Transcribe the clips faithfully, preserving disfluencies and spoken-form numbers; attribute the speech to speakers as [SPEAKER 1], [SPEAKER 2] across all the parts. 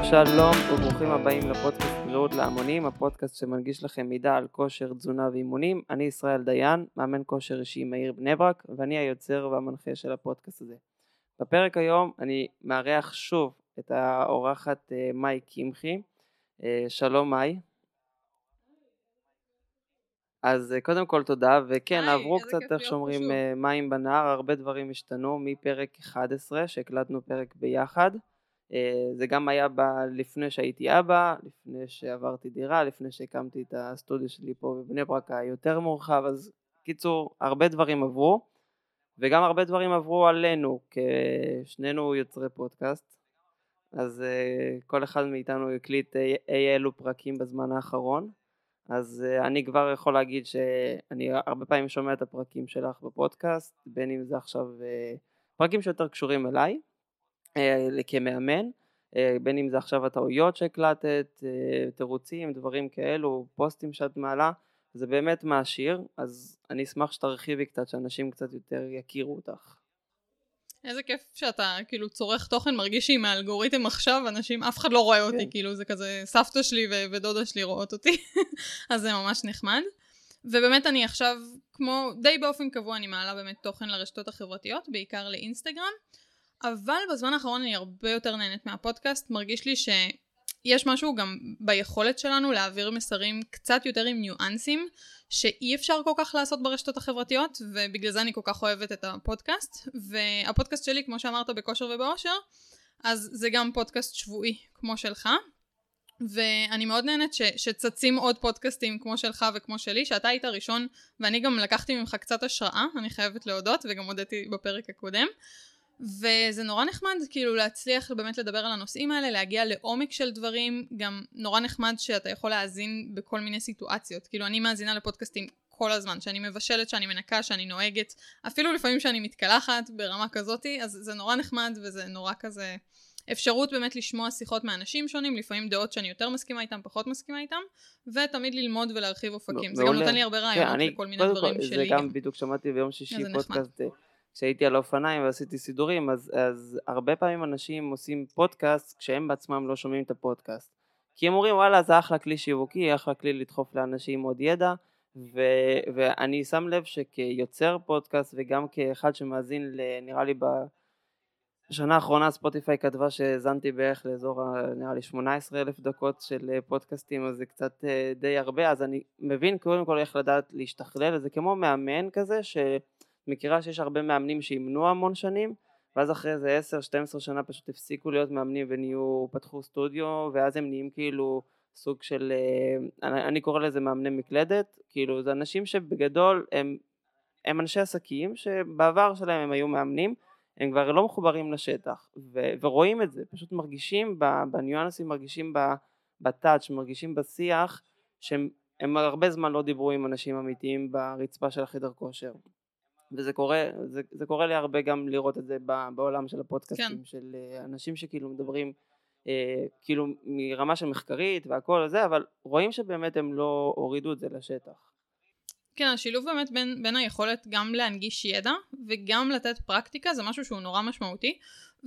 [SPEAKER 1] שלום וברוכים הבאים לפודקאסט בריאות להמונים, הפודקאסט שמנגיש לכם מידע על כושר, תזונה ואימונים. אני ישראל דיין, מאמן כושר אישי מהעיר בני ברק, ואני היוצר והמנחה של הפודקאסט הזה. בפרק היום אני מארח שוב את האורחת מאי קמחי. שלום מאי. אז קודם כל תודה, וכן
[SPEAKER 2] היי,
[SPEAKER 1] עברו
[SPEAKER 2] איזה
[SPEAKER 1] קצת
[SPEAKER 2] כיף
[SPEAKER 1] איך
[SPEAKER 2] להיות
[SPEAKER 1] שאומרים
[SPEAKER 2] פה שוב.
[SPEAKER 1] מים בנהר, הרבה דברים השתנו מפרק אחד עשרה שהקלטנו פרק ביחד. זה גם היה ב- לפני שהייתי אבא, לפני שעברתי דירה, לפני שהקמתי את הסטודיו שלי פה בבני ברק היותר מורחב. אז קיצור, הרבה דברים עברו, וגם הרבה דברים עברו עלינו, כשנינו יוצרי פודקאסט. אז uh, כל אחד מאיתנו הקליט אי, אי אלו פרקים בזמן האחרון. אז uh, אני כבר יכול להגיד שאני הרבה פעמים שומע את הפרקים שלך בפודקאסט, בין אם זה עכשיו uh, פרקים שיותר קשורים אליי uh, כמאמן, uh, בין אם זה עכשיו הטעויות שהקלטת, uh, תירוצים, דברים כאלו, פוסטים שאת מעלה. זה באמת מעשיר, אז אני אשמח שתרחיבי קצת, שאנשים קצת יותר יכירו אותך.
[SPEAKER 2] איזה כיף שאתה כאילו צורך תוכן, מרגיש שעם האלגוריתם עכשיו אנשים, אף אחד לא רואה אותי,
[SPEAKER 1] כן.
[SPEAKER 2] כאילו זה כזה סבתא שלי ו- ודודה שלי רואות אותי, אז זה ממש נחמד. ובאמת אני עכשיו, כמו די באופן קבוע, אני מעלה באמת תוכן לרשתות החברתיות, בעיקר לאינסטגרם, אבל בזמן האחרון אני הרבה יותר נהנית מהפודקאסט, מרגיש לי שיש משהו גם ביכולת שלנו להעביר מסרים קצת יותר עם ניואנסים, שאי אפשר כל כך לעשות ברשתות החברתיות, ובגלל זה אני כל כך אוהבת את הפודקאסט. והפודקאסט שלי, כמו שאמרת, בכושר ובאושר, אז זה גם פודקאסט שבועי כמו שלך, ואני מאוד נהנית ש- שצצים עוד פודקאסטים כמו שלך וכמו שלי, שאתה היית ראשון, ואני גם לקחתי ממך קצת השראה, אני חייבת להודות, וגם הודיתי בפרק הקודם. וזה נורא נחמד כאילו להצליח באמת לדבר על הנושאים האלה, להגיע לעומק של דברים, גם נורא נחמד שאתה יכול להאזין בכל מיני סיטואציות. כאילו אני מאזינה לפודקאסטים כל הזמן, שאני מבשלת, שאני מנקה, שאני נוהגת, אפילו לפעמים שאני מתקלחת ברמה כזאתי, אז זה נורא נחמד וזה נורא כזה אפשרות באמת לשמוע שיחות מאנשים שונים, לפעמים דעות שאני יותר מסכימה איתם, פחות מסכימה איתם, ותמיד ללמוד ולהרחיב אופקים. זה גם נותן לי הרבה רעיונות לכל מיני דברים שלי.
[SPEAKER 1] זה גם בדיוק שמעתי ביום שישי
[SPEAKER 2] זה נחמד.
[SPEAKER 1] פודקאסט כשהייתי על האופניים ועשיתי סידורים, אז, אז הרבה פעמים אנשים עושים פודקאסט כשהם בעצמם לא שומעים את הפודקאסט, כי הם אומרים וואלה זה אחלה כלי שיווקי, אחלה כלי לדחוף לאנשים עוד ידע, ו, ואני שם לב שכיוצר פודקאסט וגם כאחד שמאזין נראה לי בשנה האחרונה ספוטיפיי כתבה שהזנתי בערך לאזור נראה לי שמונה עשרה אלף דקות של פודקאסטים, אז זה קצת די הרבה. אז אני מבין קודם כל איך לדעת להשתכלל, זה כמו מאמן כזה ש מכירה שיש הרבה מאמנים שאימנו המון שנים, ואז אחרי זה עשר שתים עשרה שנה פשוט הפסיקו להיות מאמנים ונהיו, פתחו סטודיו, ואז הם נהיים כאילו סוג של, אני, אני קורא לזה מאמני מקלדת, כאילו זה אנשים שבגדול הם, הם אנשי עסקים שבעבר שלהם הם היו מאמנים, הם כבר לא מחוברים לשטח, ו, ורואים את זה, פשוט מרגישים בניואנסים, מרגישים בטאץ', מרגישים בשיח, שהם הם הרבה זמן לא דיברו עם אנשים אמיתיים ברצפה של החדר כושר. וזה קורה, זה, זה קורה לי הרבה גם לראות את זה בעולם של הפודקאסטים,
[SPEAKER 2] כן.
[SPEAKER 1] של אנשים שכאילו מדברים אה, כאילו מרמה של מחקרית והכל זה, אבל רואים שבאמת הם לא הורידו את זה לשטח.
[SPEAKER 2] כן, השילוב באמת בין, בין היכולת גם להנגיש ידע וגם לתת פרקטיקה זה משהו שהוא נורא משמעותי,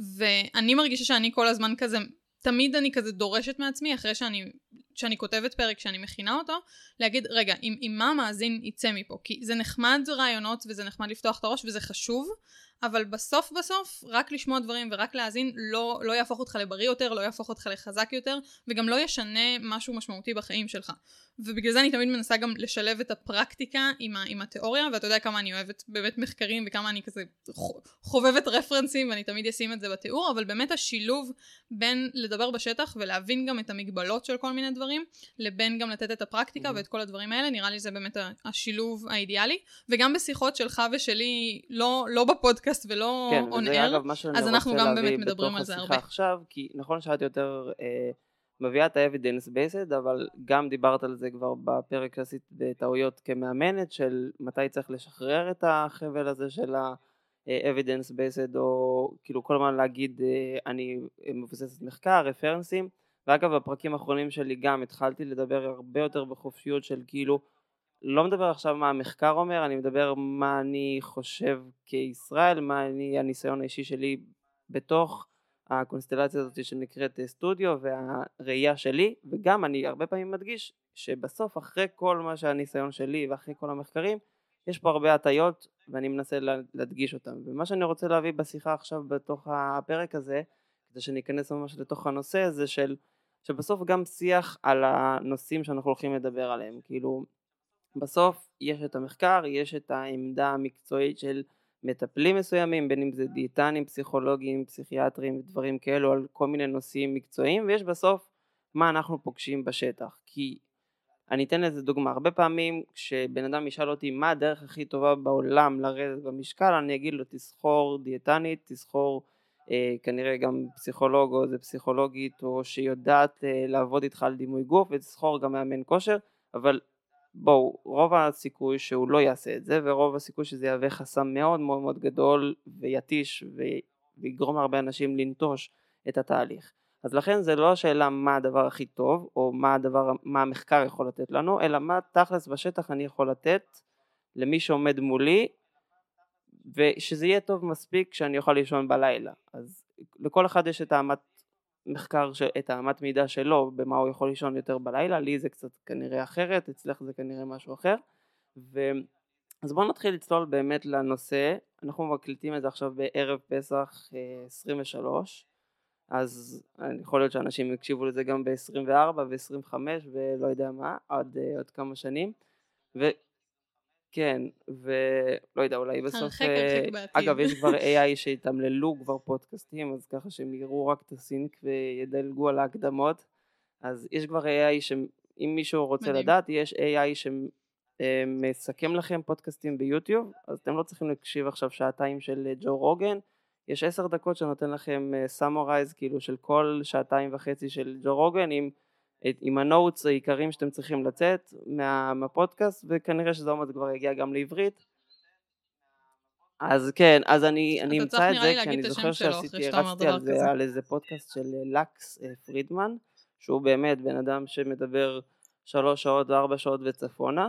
[SPEAKER 2] ואני מרגישה שאני כל הזמן כזה, תמיד אני כזה דורשת מעצמי אחרי שאני, שאני כותבת פרק, שאני מכינה אותו, להגיד רגע, אם, אם מה המאזין יצא מפה, כי זה נחמד רעיונות וזה נחמד לפתוח את הראש וזה חשוב, אבל בסוף בסוף רק לשמוע דברים ורק להאזין לא, לא יהפוך אותך לבריא יותר, לא יהפוך אותך לחזק יותר, וגם לא ישנה משהו משמעותי בחיים שלך. ובגלל זה אני תמיד מנסה גם לשלב את הפרקטיקה עם, ה, עם התיאוריה, ואתה יודע כמה אני אוהבת באמת מחקרים וכמה אני כזה חובבת רפרנסים, ואני תמיד אשים את זה בתיאור, אבל באמת השילוב בין לדבר בשטח ולהבין גם את המגבלות של כל מיני דברים, לבין גם לתת את הפרקטיקה mm-hmm. ואת כל הדברים האלה, נראה לי זה באמת השילוב האידיאלי, וגם בשיחות שלך ושלי, לא, לא בפודקאסט ולא
[SPEAKER 1] כן,
[SPEAKER 2] on
[SPEAKER 1] וזה
[SPEAKER 2] air,
[SPEAKER 1] אגב מה שאני
[SPEAKER 2] אז אנחנו
[SPEAKER 1] רוצה
[SPEAKER 2] גם
[SPEAKER 1] להביא
[SPEAKER 2] באמת מדברים על
[SPEAKER 1] בתוך
[SPEAKER 2] זה
[SPEAKER 1] השיחה
[SPEAKER 2] הרבה.
[SPEAKER 1] עכשיו, כי נכון שאת יותר אה, מביאה את ה-evidence based, אבל גם דיברת על זה כבר בפרק שעשית בטעויות כמאמנת, של מתי צריך לשחרר את החבל הזה של ה-evidence based, או כאילו כל הזמן להגיד אה, אני מבוססת מחקר, רפרנסים, ואגב בפרקים האחרונים שלי גם התחלתי לדבר הרבה יותר בחופשיות של כאילו, לא מדבר עכשיו מה המחקר אומר, אני מדבר מה אני חושב כישראל, מה אני, הניסיון האישי שלי בתוך הקונסטלציה הזאת שנקראת סטודיו והראייה שלי, וגם אני הרבה פעמים מדגיש שבסוף אחרי כל מה שהניסיון שלי ואחרי כל המחקרים, יש פה הרבה הטיות ואני מנסה להדגיש אותם. ומה שאני רוצה להביא בשיחה עכשיו בתוך הפרק הזה, כדי שניכנס ממש לתוך הנושא הזה של, שבסוף גם שיח על הנושאים שאנחנו הולכים לדבר עליהם. כאילו בסוף יש את המחקר, יש את העמדה המקצועית של מטפלים מסוימים, בין אם זה דיאטנים, פסיכולוגים, פסיכיאטרים, דברים כאלו על כל מיני נושאים מקצועיים, ויש בסוף מה אנחנו פוגשים בשטח. כי אני אתן לזה דוגמה, הרבה פעמים כשבן אדם ישאל אותי מה הדרך הכי טובה בעולם לרדת במשקל, אני אגיד לו תסחור דיאטנית, תסחור אה, כנראה גם פסיכולוג או זה פסיכולוגית, או שיודעת אה, לעבוד איתך על דימוי גוף, ותסחור גם מאמן כושר, אבל בואו, רוב הסיכוי שהוא לא יעשה את זה, ורוב הסיכוי שזה יהווה חסם מאוד מאוד מאוד גדול ויתיש ויגרום להרבה אנשים לנטוש את התהליך. אז לכן זה לא השאלה מה הדבר הכי טוב, או מה הדבר, מה המחקר יכול לתת לנו, אלא מה תכלס בשטח אני יכול לתת למי שעומד מולי, ושזה יהיה טוב מספיק שאני אוכל לישון בלילה. אז לכל אחד יש את האמת מחקר, את האמת מידה שלו, במה הוא יכול לישון יותר בלילה, לי זה קצת כנראה אחרת, אצלך זה כנראה משהו אחר. ו... אז בואו נתחיל לצלול באמת לנושא, אנחנו מקליטים את זה עכשיו בערב פסח עשרים ושלוש, אז יכול להיות שאנשים יקשיבו לזה גם ב-עשרים וארבע ו-עשרים וחמש ולא יודע מה, עד עוד כמה שנים. ו... כן, ולא יודע, אולי בסוף,
[SPEAKER 2] הרחק, הרחק בעתיד.
[SPEAKER 1] אגב, יש כבר איי איי שהתמללו כבר פודקאסטים, אז ככה שהם יראו רק את הסינק וידלגו על ההקדמות, אז יש כבר איי איי שאם מישהו רוצה מדהים. לדעת, יש איי איי שמסכם לכם פודקאסטים ביוטיוב, אז אתם לא צריכים להקשיב עכשיו שעתיים של ג'ו רוגן, יש עשר דקות שנותן לכם סמורייז, כאילו של כל שעתיים וחצי של ג'ו רוגן, עם עם הנוטס העיקריים שאתם צריכים לצאת מה, מהפודקאסט, וכנראה שזה עומד כבר יגיע גם לעברית. אז כן, אז אני, אני אמצא את זה, כי אני זוכר שעשיתי, רצתי על זה, על איזה פודקאסט של לקס פרידמן, שהוא באמת בן אדם שמדבר שלוש שעות וארבע שעות וצפונה,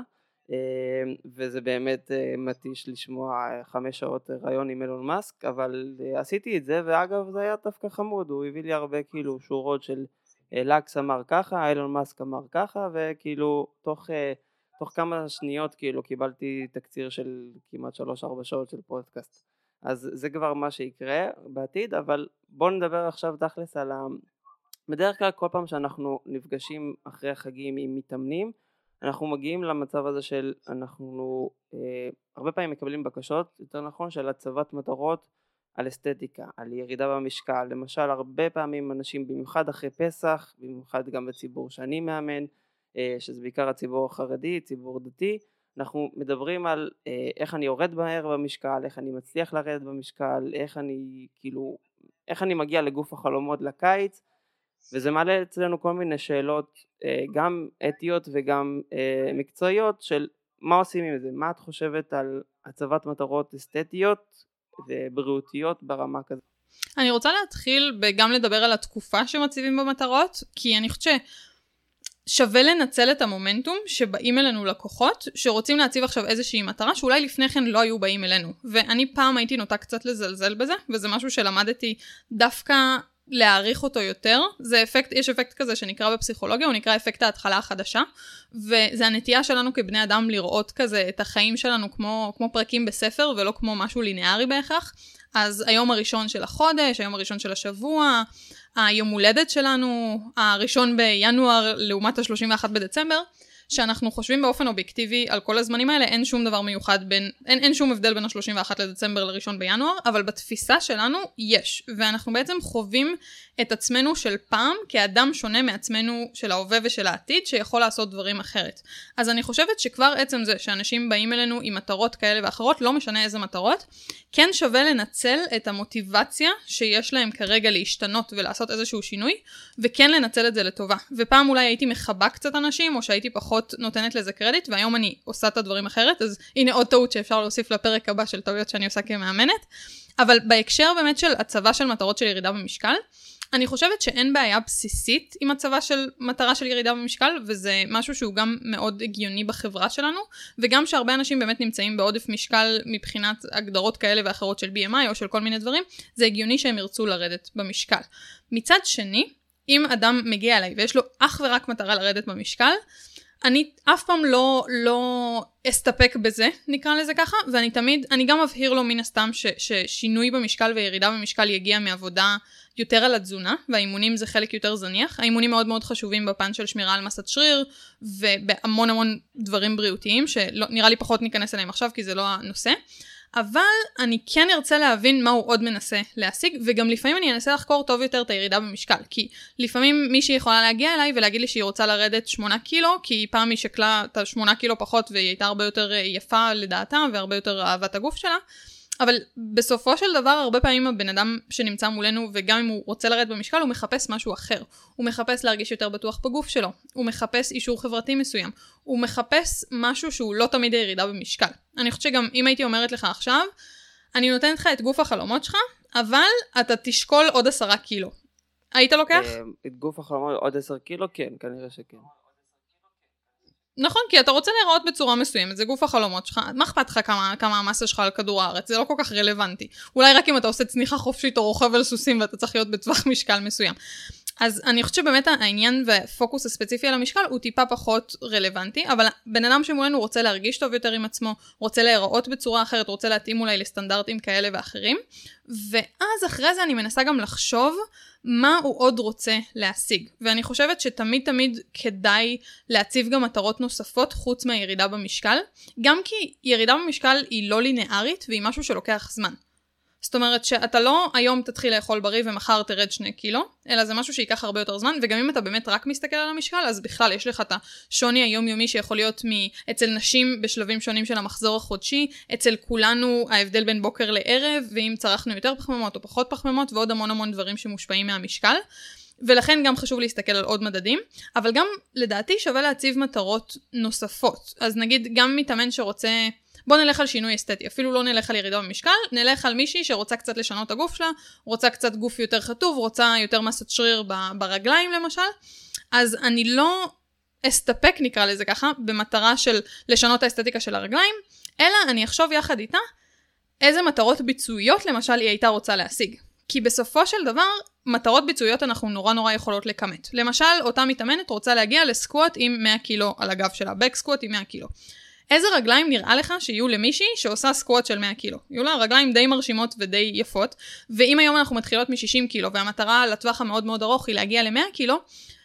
[SPEAKER 1] וזה באמת מתיש לשמוע חמש שעות רעיון עם אילון מאסק, אבל עשיתי את זה, ואגב זה היה דווקא חמוד, הוא הביא לי הרבה כאילו שורות של לקס אמר ככה, אילון מאסק אמר ככה, וכאילו תוך, תוך כמה שניות כאילו קיבלתי תקציר של כמעט שלוש ארבע שעות של פודקאסט. אז זה כבר מה שיקרה בעתיד, אבל בואו נדבר עכשיו תכלס על ה... בדרך כלל כל פעם שאנחנו נפגשים אחרי החגים עם מתאמנים, אנחנו מגיעים למצב הזה של אנחנו אה, הרבה פעמים מקבלים בקשות, יותר נכון, של הצבת מטרות על אסתטיקה, על ירידה במשקל. למשל הרבה פעמים אנשים במיוחד אחרי פסח, במיוחד גם בציבור שאני מאמן, שזה בעיקר הציבור החרדי, ציבור דתי, אנחנו מדברים על איך אני יורד מהר במשקל, איך אני מצליח לרדת במשקל, איך אני כאילו, איך אני מגיע לגוף החלומות לקיץ, וזה מעלה אצלנו כל מיני שאלות גם אתיות וגם מקצועיות של מה עושים עם זה, מה את חושבת על הצבת מטרות אסתטיות ובריאותיות ברמה כזאת?
[SPEAKER 2] אני רוצה להתחיל גם לדבר על התקופה שמציבים במטרות, כי אני חושבת ששווה לנצל את המומנטום שבאים אלינו לקוחות, שרוצים להציב עכשיו איזושהי מטרה, שאולי לפני כן לא היו באים אלינו. ואני פעם הייתי נוטה קצת לזלזל בזה, וזה משהו שלמדתי דווקא להעריך אותו יותר. זה אפקט, יש אפקט כזה שנקרא בפסיכולוגיה, הוא נקרא אפקט ההתחלה החדשה, וזה הנטייה שלנו כבני אדם לראות כזה את החיים שלנו כמו, כמו פרקים בספר, ולא כמו משהו ליניארי בהכרח. אז היום הראשון של החודש, היום הראשון של השבוע, היום הולדת שלנו, הראשון בינואר לעומת ה-שלושים ואחד בדצמבר, שאנחנו חושבים באופן אובייקטיבי על כל הזמנים האלה, אין שום דבר מיוחד בין, אין, אין שום הבדל בין ה-שלושים ואחד לדצמבר לראשון בינואר, אבל בתפיסה שלנו יש, ואנחנו בעצם חווים את עצמנו של פעם, כאדם שונה מעצמנו של ההווה ושל העתיד, שיכול לעשות דברים אחרת. אז אני חושבת שכבר עצם זה, שאנשים באים אלינו עם מטרות כאלה ואחרות, לא משנה איזה מטרות, כן שווה לנצל את המוטיבציה שיש להם כרגע להשתנות ולעשות איזשהו שינוי, וכן לנצל את זה לטובה. ופעם אולי הייתי מחבא קצת אנשים, או שהייתי פחות נותנת לזה קרדיט, והיום אני עושה את הדברים אחרת, אז הנה עוד טעות שאפשר להוסיף לפרק הבא של טעויות שאני עושה כמאמנת. אבל בהקשר באמת של הצבה של מטרות של ירידה במשקל, אני חושבת שאין בעיה בסיסית עם הצבה של מטרה של ירידה במשקל, וזה משהו שהוא גם מאוד הגיוני בחברה שלנו, וגם שהרבה אנשים באמת נמצאים בעודף משקל מבחינת הגדרות כאלה ואחרות של בי אם איי או של כל מיני דברים, זה הגיוני שהם ירצו לרדת במשקל. מצד שני, אם אדם מגיע אליי ויש לו אך ורק מטרה לרדת במשקל, אני אף פעם לא, לא אסתפק בזה, נקרא לזה ככה, ואני תמיד, אני גם מבהיר לו מן הסתם ש, ששינוי במשקל וירידה במשקל יגיע מעבודה יותר על התזונה, והאימונים זה חלק יותר זניח. האימונים מאוד מאוד חשובים בפן של שמירה על מסת שריר, ובהמון המון דברים בריאותיים, שנראה לי פחות ניכנס אליהם עכשיו, כי זה לא הנושא. אבל אני כן ארצה להבין מה הוא עוד מנסה להשיג, וגם לפעמים אני אנסה לחקור טוב יותר את הירידה במשקל, כי לפעמים מישהי יכולה להגיע אליי ולהגיד לי שהיא רוצה לרדת שמונה קילו, כי פעם היא שקלה את שמונה קילו פחות והיא הייתה הרבה יותר יפה לדעתה, והרבה יותר אהבה את הגוף שלה, אבל בסופו של דבר הרבה פעמים הבן אדם שנמצא מולנו, וגם אם הוא רוצה לרדת במשקל, הוא מחפש משהו אחר. הוא מחפש להרגיש יותר בטוח בגוף שלו, הוא מחפש אישור חברתי מסוים, הוא מחפש משהו שהוא לא תמיד הירידה במשקל. אני חושבת שגם אם הייתי אומרת לך עכשיו, אני נותנת לך את גוף החלומות שלך, אבל אתה תשקול עוד עשרה קילו. היית לוקח?
[SPEAKER 1] את גוף החלומות עוד עשר קילו? כן, כנראה שכן.
[SPEAKER 2] נכון, כי אתה רוצה להיראות בצורה מסוימת, זה גוף החלומות שלך, מה אכפת לך כמה, כמה המסה שלך על כדור הארץ, זה לא כל כך רלוונטי. אולי רק אם אתה עושה צניחה חופשית או רוכב על סוסים ואתה צריך להיות בטווח משקל מסוים. אז אני חושבת שבאמת העניין והפוקוס הספציפי על המשקל הוא טיפה פחות רלוונטי, אבל בן אדם שמולנו רוצה להרגיש טוב יותר עם עצמו, רוצה להיראות בצורה אחרת, רוצה להתאים אולי לסטנדרטים כאלה ואחרים, ואז אחרי זה אני מנסה גם לחשוב מה הוא עוד רוצה להשיג. ואני חושבת שתמיד תמיד כדאי להציב גם מטרות נוספות חוץ מהירידה במשקל, גם כי ירידה במשקל היא לא לינארית והיא משהו שלוקח זמן. זאת אומרת שאתה לא היום תתחיל לאכול בריא ומחר תרד שני קילו, אלא זה משהו שיקח הרבה יותר זמן, וגם אם אתה באמת רק מסתכל על המשקל, אז בכלל יש לך את השוני היומיומי שיכול להיות אצל נשים בשלבים שונים של המחזור החודשי, אצל כולנו ההבדל בין בוקר לערב, ואם צרכנו יותר פחמימות או פחות פחמימות, ועוד המון המון דברים שמושפעים מהמשקל. ולכן גם חשוב להסתכל על עוד מדדים, אבל גם לדעתי שווה להציב מטרות נוספות. אז נגיד גם מתאמן שרוצה, בוא נלך על שינוי אסתטי, אפילו לא נלך על ירידה במשקל, נלך על מישהי שרוצה קצת לשנות את הגוף שלה, רוצה קצת גוף יותר חטוב, רוצה יותר מסת שריר ברגליים למשל, אז אני לא אסתפק, נקרא לזה ככה, במטרה של לשנות את האסתטיקה של הרגליים, אלא אני אחשוב יחד איתה איזה מטרות ביצועיות למשל היא הייתה רוצה להשיג. כי בסופו של דבר, מטרות ביצועיות אנחנו נורא נורא יכולות לקמת. למשל, אותה מתאמנת רוצה להגיע לסקואט עם מאה קילו על הגב שלה, בק סקואט עם מאה קילו. איזה רגליים נראה לך שיהיו למישהי שעושה סקואט של מאה קילו? יהיו לה רגליים די מרשימות ודי יפות, ואם היום אנחנו מתחילות מ-שישים קילו, והמטרה לטווח המאוד מאוד ארוך היא להגיע ל-מאה קילו,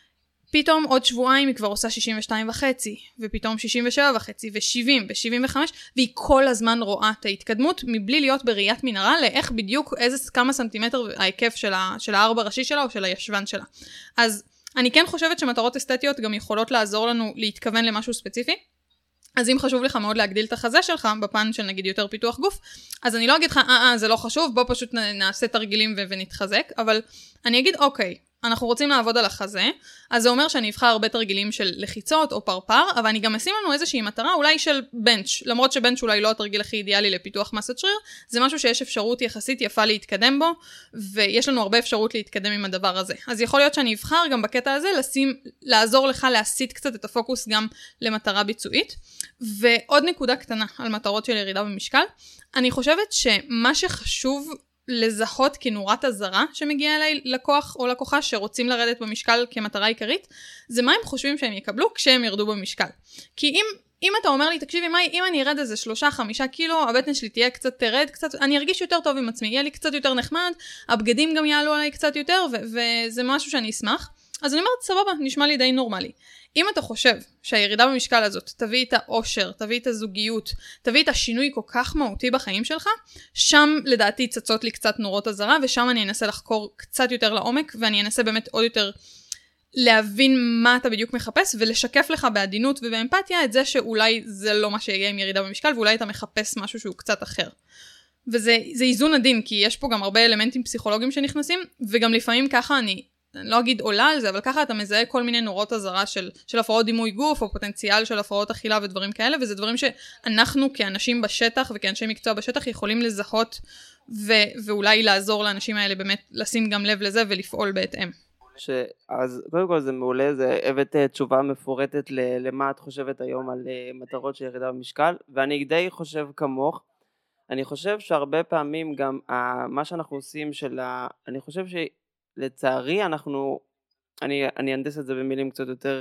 [SPEAKER 2] פתאום עוד שבועיים היא כבר עושה שישים ושתיים וחצי, ופתאום שישים ושבע וחצי, ו-שבעים, ו-שבעים וחמש, והיא כל הזמן רואה את ההתקדמות, מבלי להיות בראיית מנהרה, לאיך בדיוק, איזה כמה סנטימטר ההיקף של, ה- של הארבע ראשי שלה, או של הישבן שלה. אז אני כן חושבת שמטרות אסתטיות גם יכולות לעזור לנו להתכוון למשהו ספציפי, אז אם חשוב לך מאוד להגדיל את החזה שלך, בפן של נגיד יותר פיתוח גוף, אז אני לא אגיד לך, אה, אה, זה לא חשוב, בוא פשוט נעשה תרגילים ו- ונתחזק, אבל אני אגיד, אוקיי, אנחנו רוצים לעבוד על החזה, אז זה אומר שאני אבחר הרבה תרגילים של לחיצות או פרפר, אבל אני גם אשים לנו איזושהי מטרה, אולי של בנץ', למרות שבנץ' אולי לא התרגיל הכי אידיאלי לפיתוח מסת שריר, זה משהו שיש אפשרות יחסית יפה להתקדם בו, ויש לנו הרבה אפשרות להתקדם עם הדבר הזה. אז יכול להיות שאני אבחר גם בקטע הזה, לשים, לעזור לך להסיט קצת את הפוקוס גם למטרה ביצועית. ועוד נקודה קטנה על מטרות של ירידה במשקל, אני חושבת שמה שחשוב לזהות כנורת הזרה שמגיעה אליי לקוח או לקוחה שרוצים לרדת במשקל כמטרה עיקרית, זה מה הם חושבים שהם יקבלו כשהם ירדו במשקל. כי אם, אם אתה אומר לי, תקשיבי, מה, אם אני ארד איזה שלושה, חמישה קילו, הבטן שלי תהיה קצת תרד, קצת, אני ארגיש יותר טוב עם עצמי, יהיה לי קצת יותר נחמד, הבגדים גם יעלו עליי קצת יותר, ו- וזה משהו שאני אשמח. אז אני אומרת, סבבה, נשמע לי די נורמלי. אם אתה חושב שהירידה במשקל הזאת תביא את האושר, תביא את הזוגיות, תביא את השינוי כל כך מהותי בחיים שלך, שם לדעתי צצות לי קצת נורות הזרה, ושם אני אנסה לחקור קצת יותר לעומק, ואני אנסה באמת עוד יותר להבין מה אתה בדיוק מחפש, ולשקף לך בעדינות ובאמפתיה את זה שאולי זה לא מה שיגיע עם ירידה במשקל, ואולי אתה מחפש משהו שהוא קצת אחר. וזה זה איזון עדין, כי יש פה גם הרבה אלמנטים פסיכולוגיים שנכנסים, וגם לפעמים ככה אני אני לא אגיד עולה על זה, אבל ככה אתה מזהה כל מיני נורות הזרה של, של הפרעות דימוי גוף, או פוטנציאל של הפרעות אכילה ודברים כאלה, וזה דברים שאנחנו כאנשים בשטח וכאנשי מקצוע בשטח יכולים לזהות, ו- ואולי לעזור לאנשים האלה באמת לשים גם לב לזה ולפעול בהתאם.
[SPEAKER 1] ש... אז קודם כל זה מעולה, זה הבאת תשובה מפורטת ל... למה את חושבת היום על מטרות של ירידה במשקל, ואני די חושב כמוך. אני חושב שהרבה פעמים גם ה... מה שאנחנו עושים של ה... אני חושב שלצערי אנחנו, אני, אני אנדס את זה במילים קצת יותר,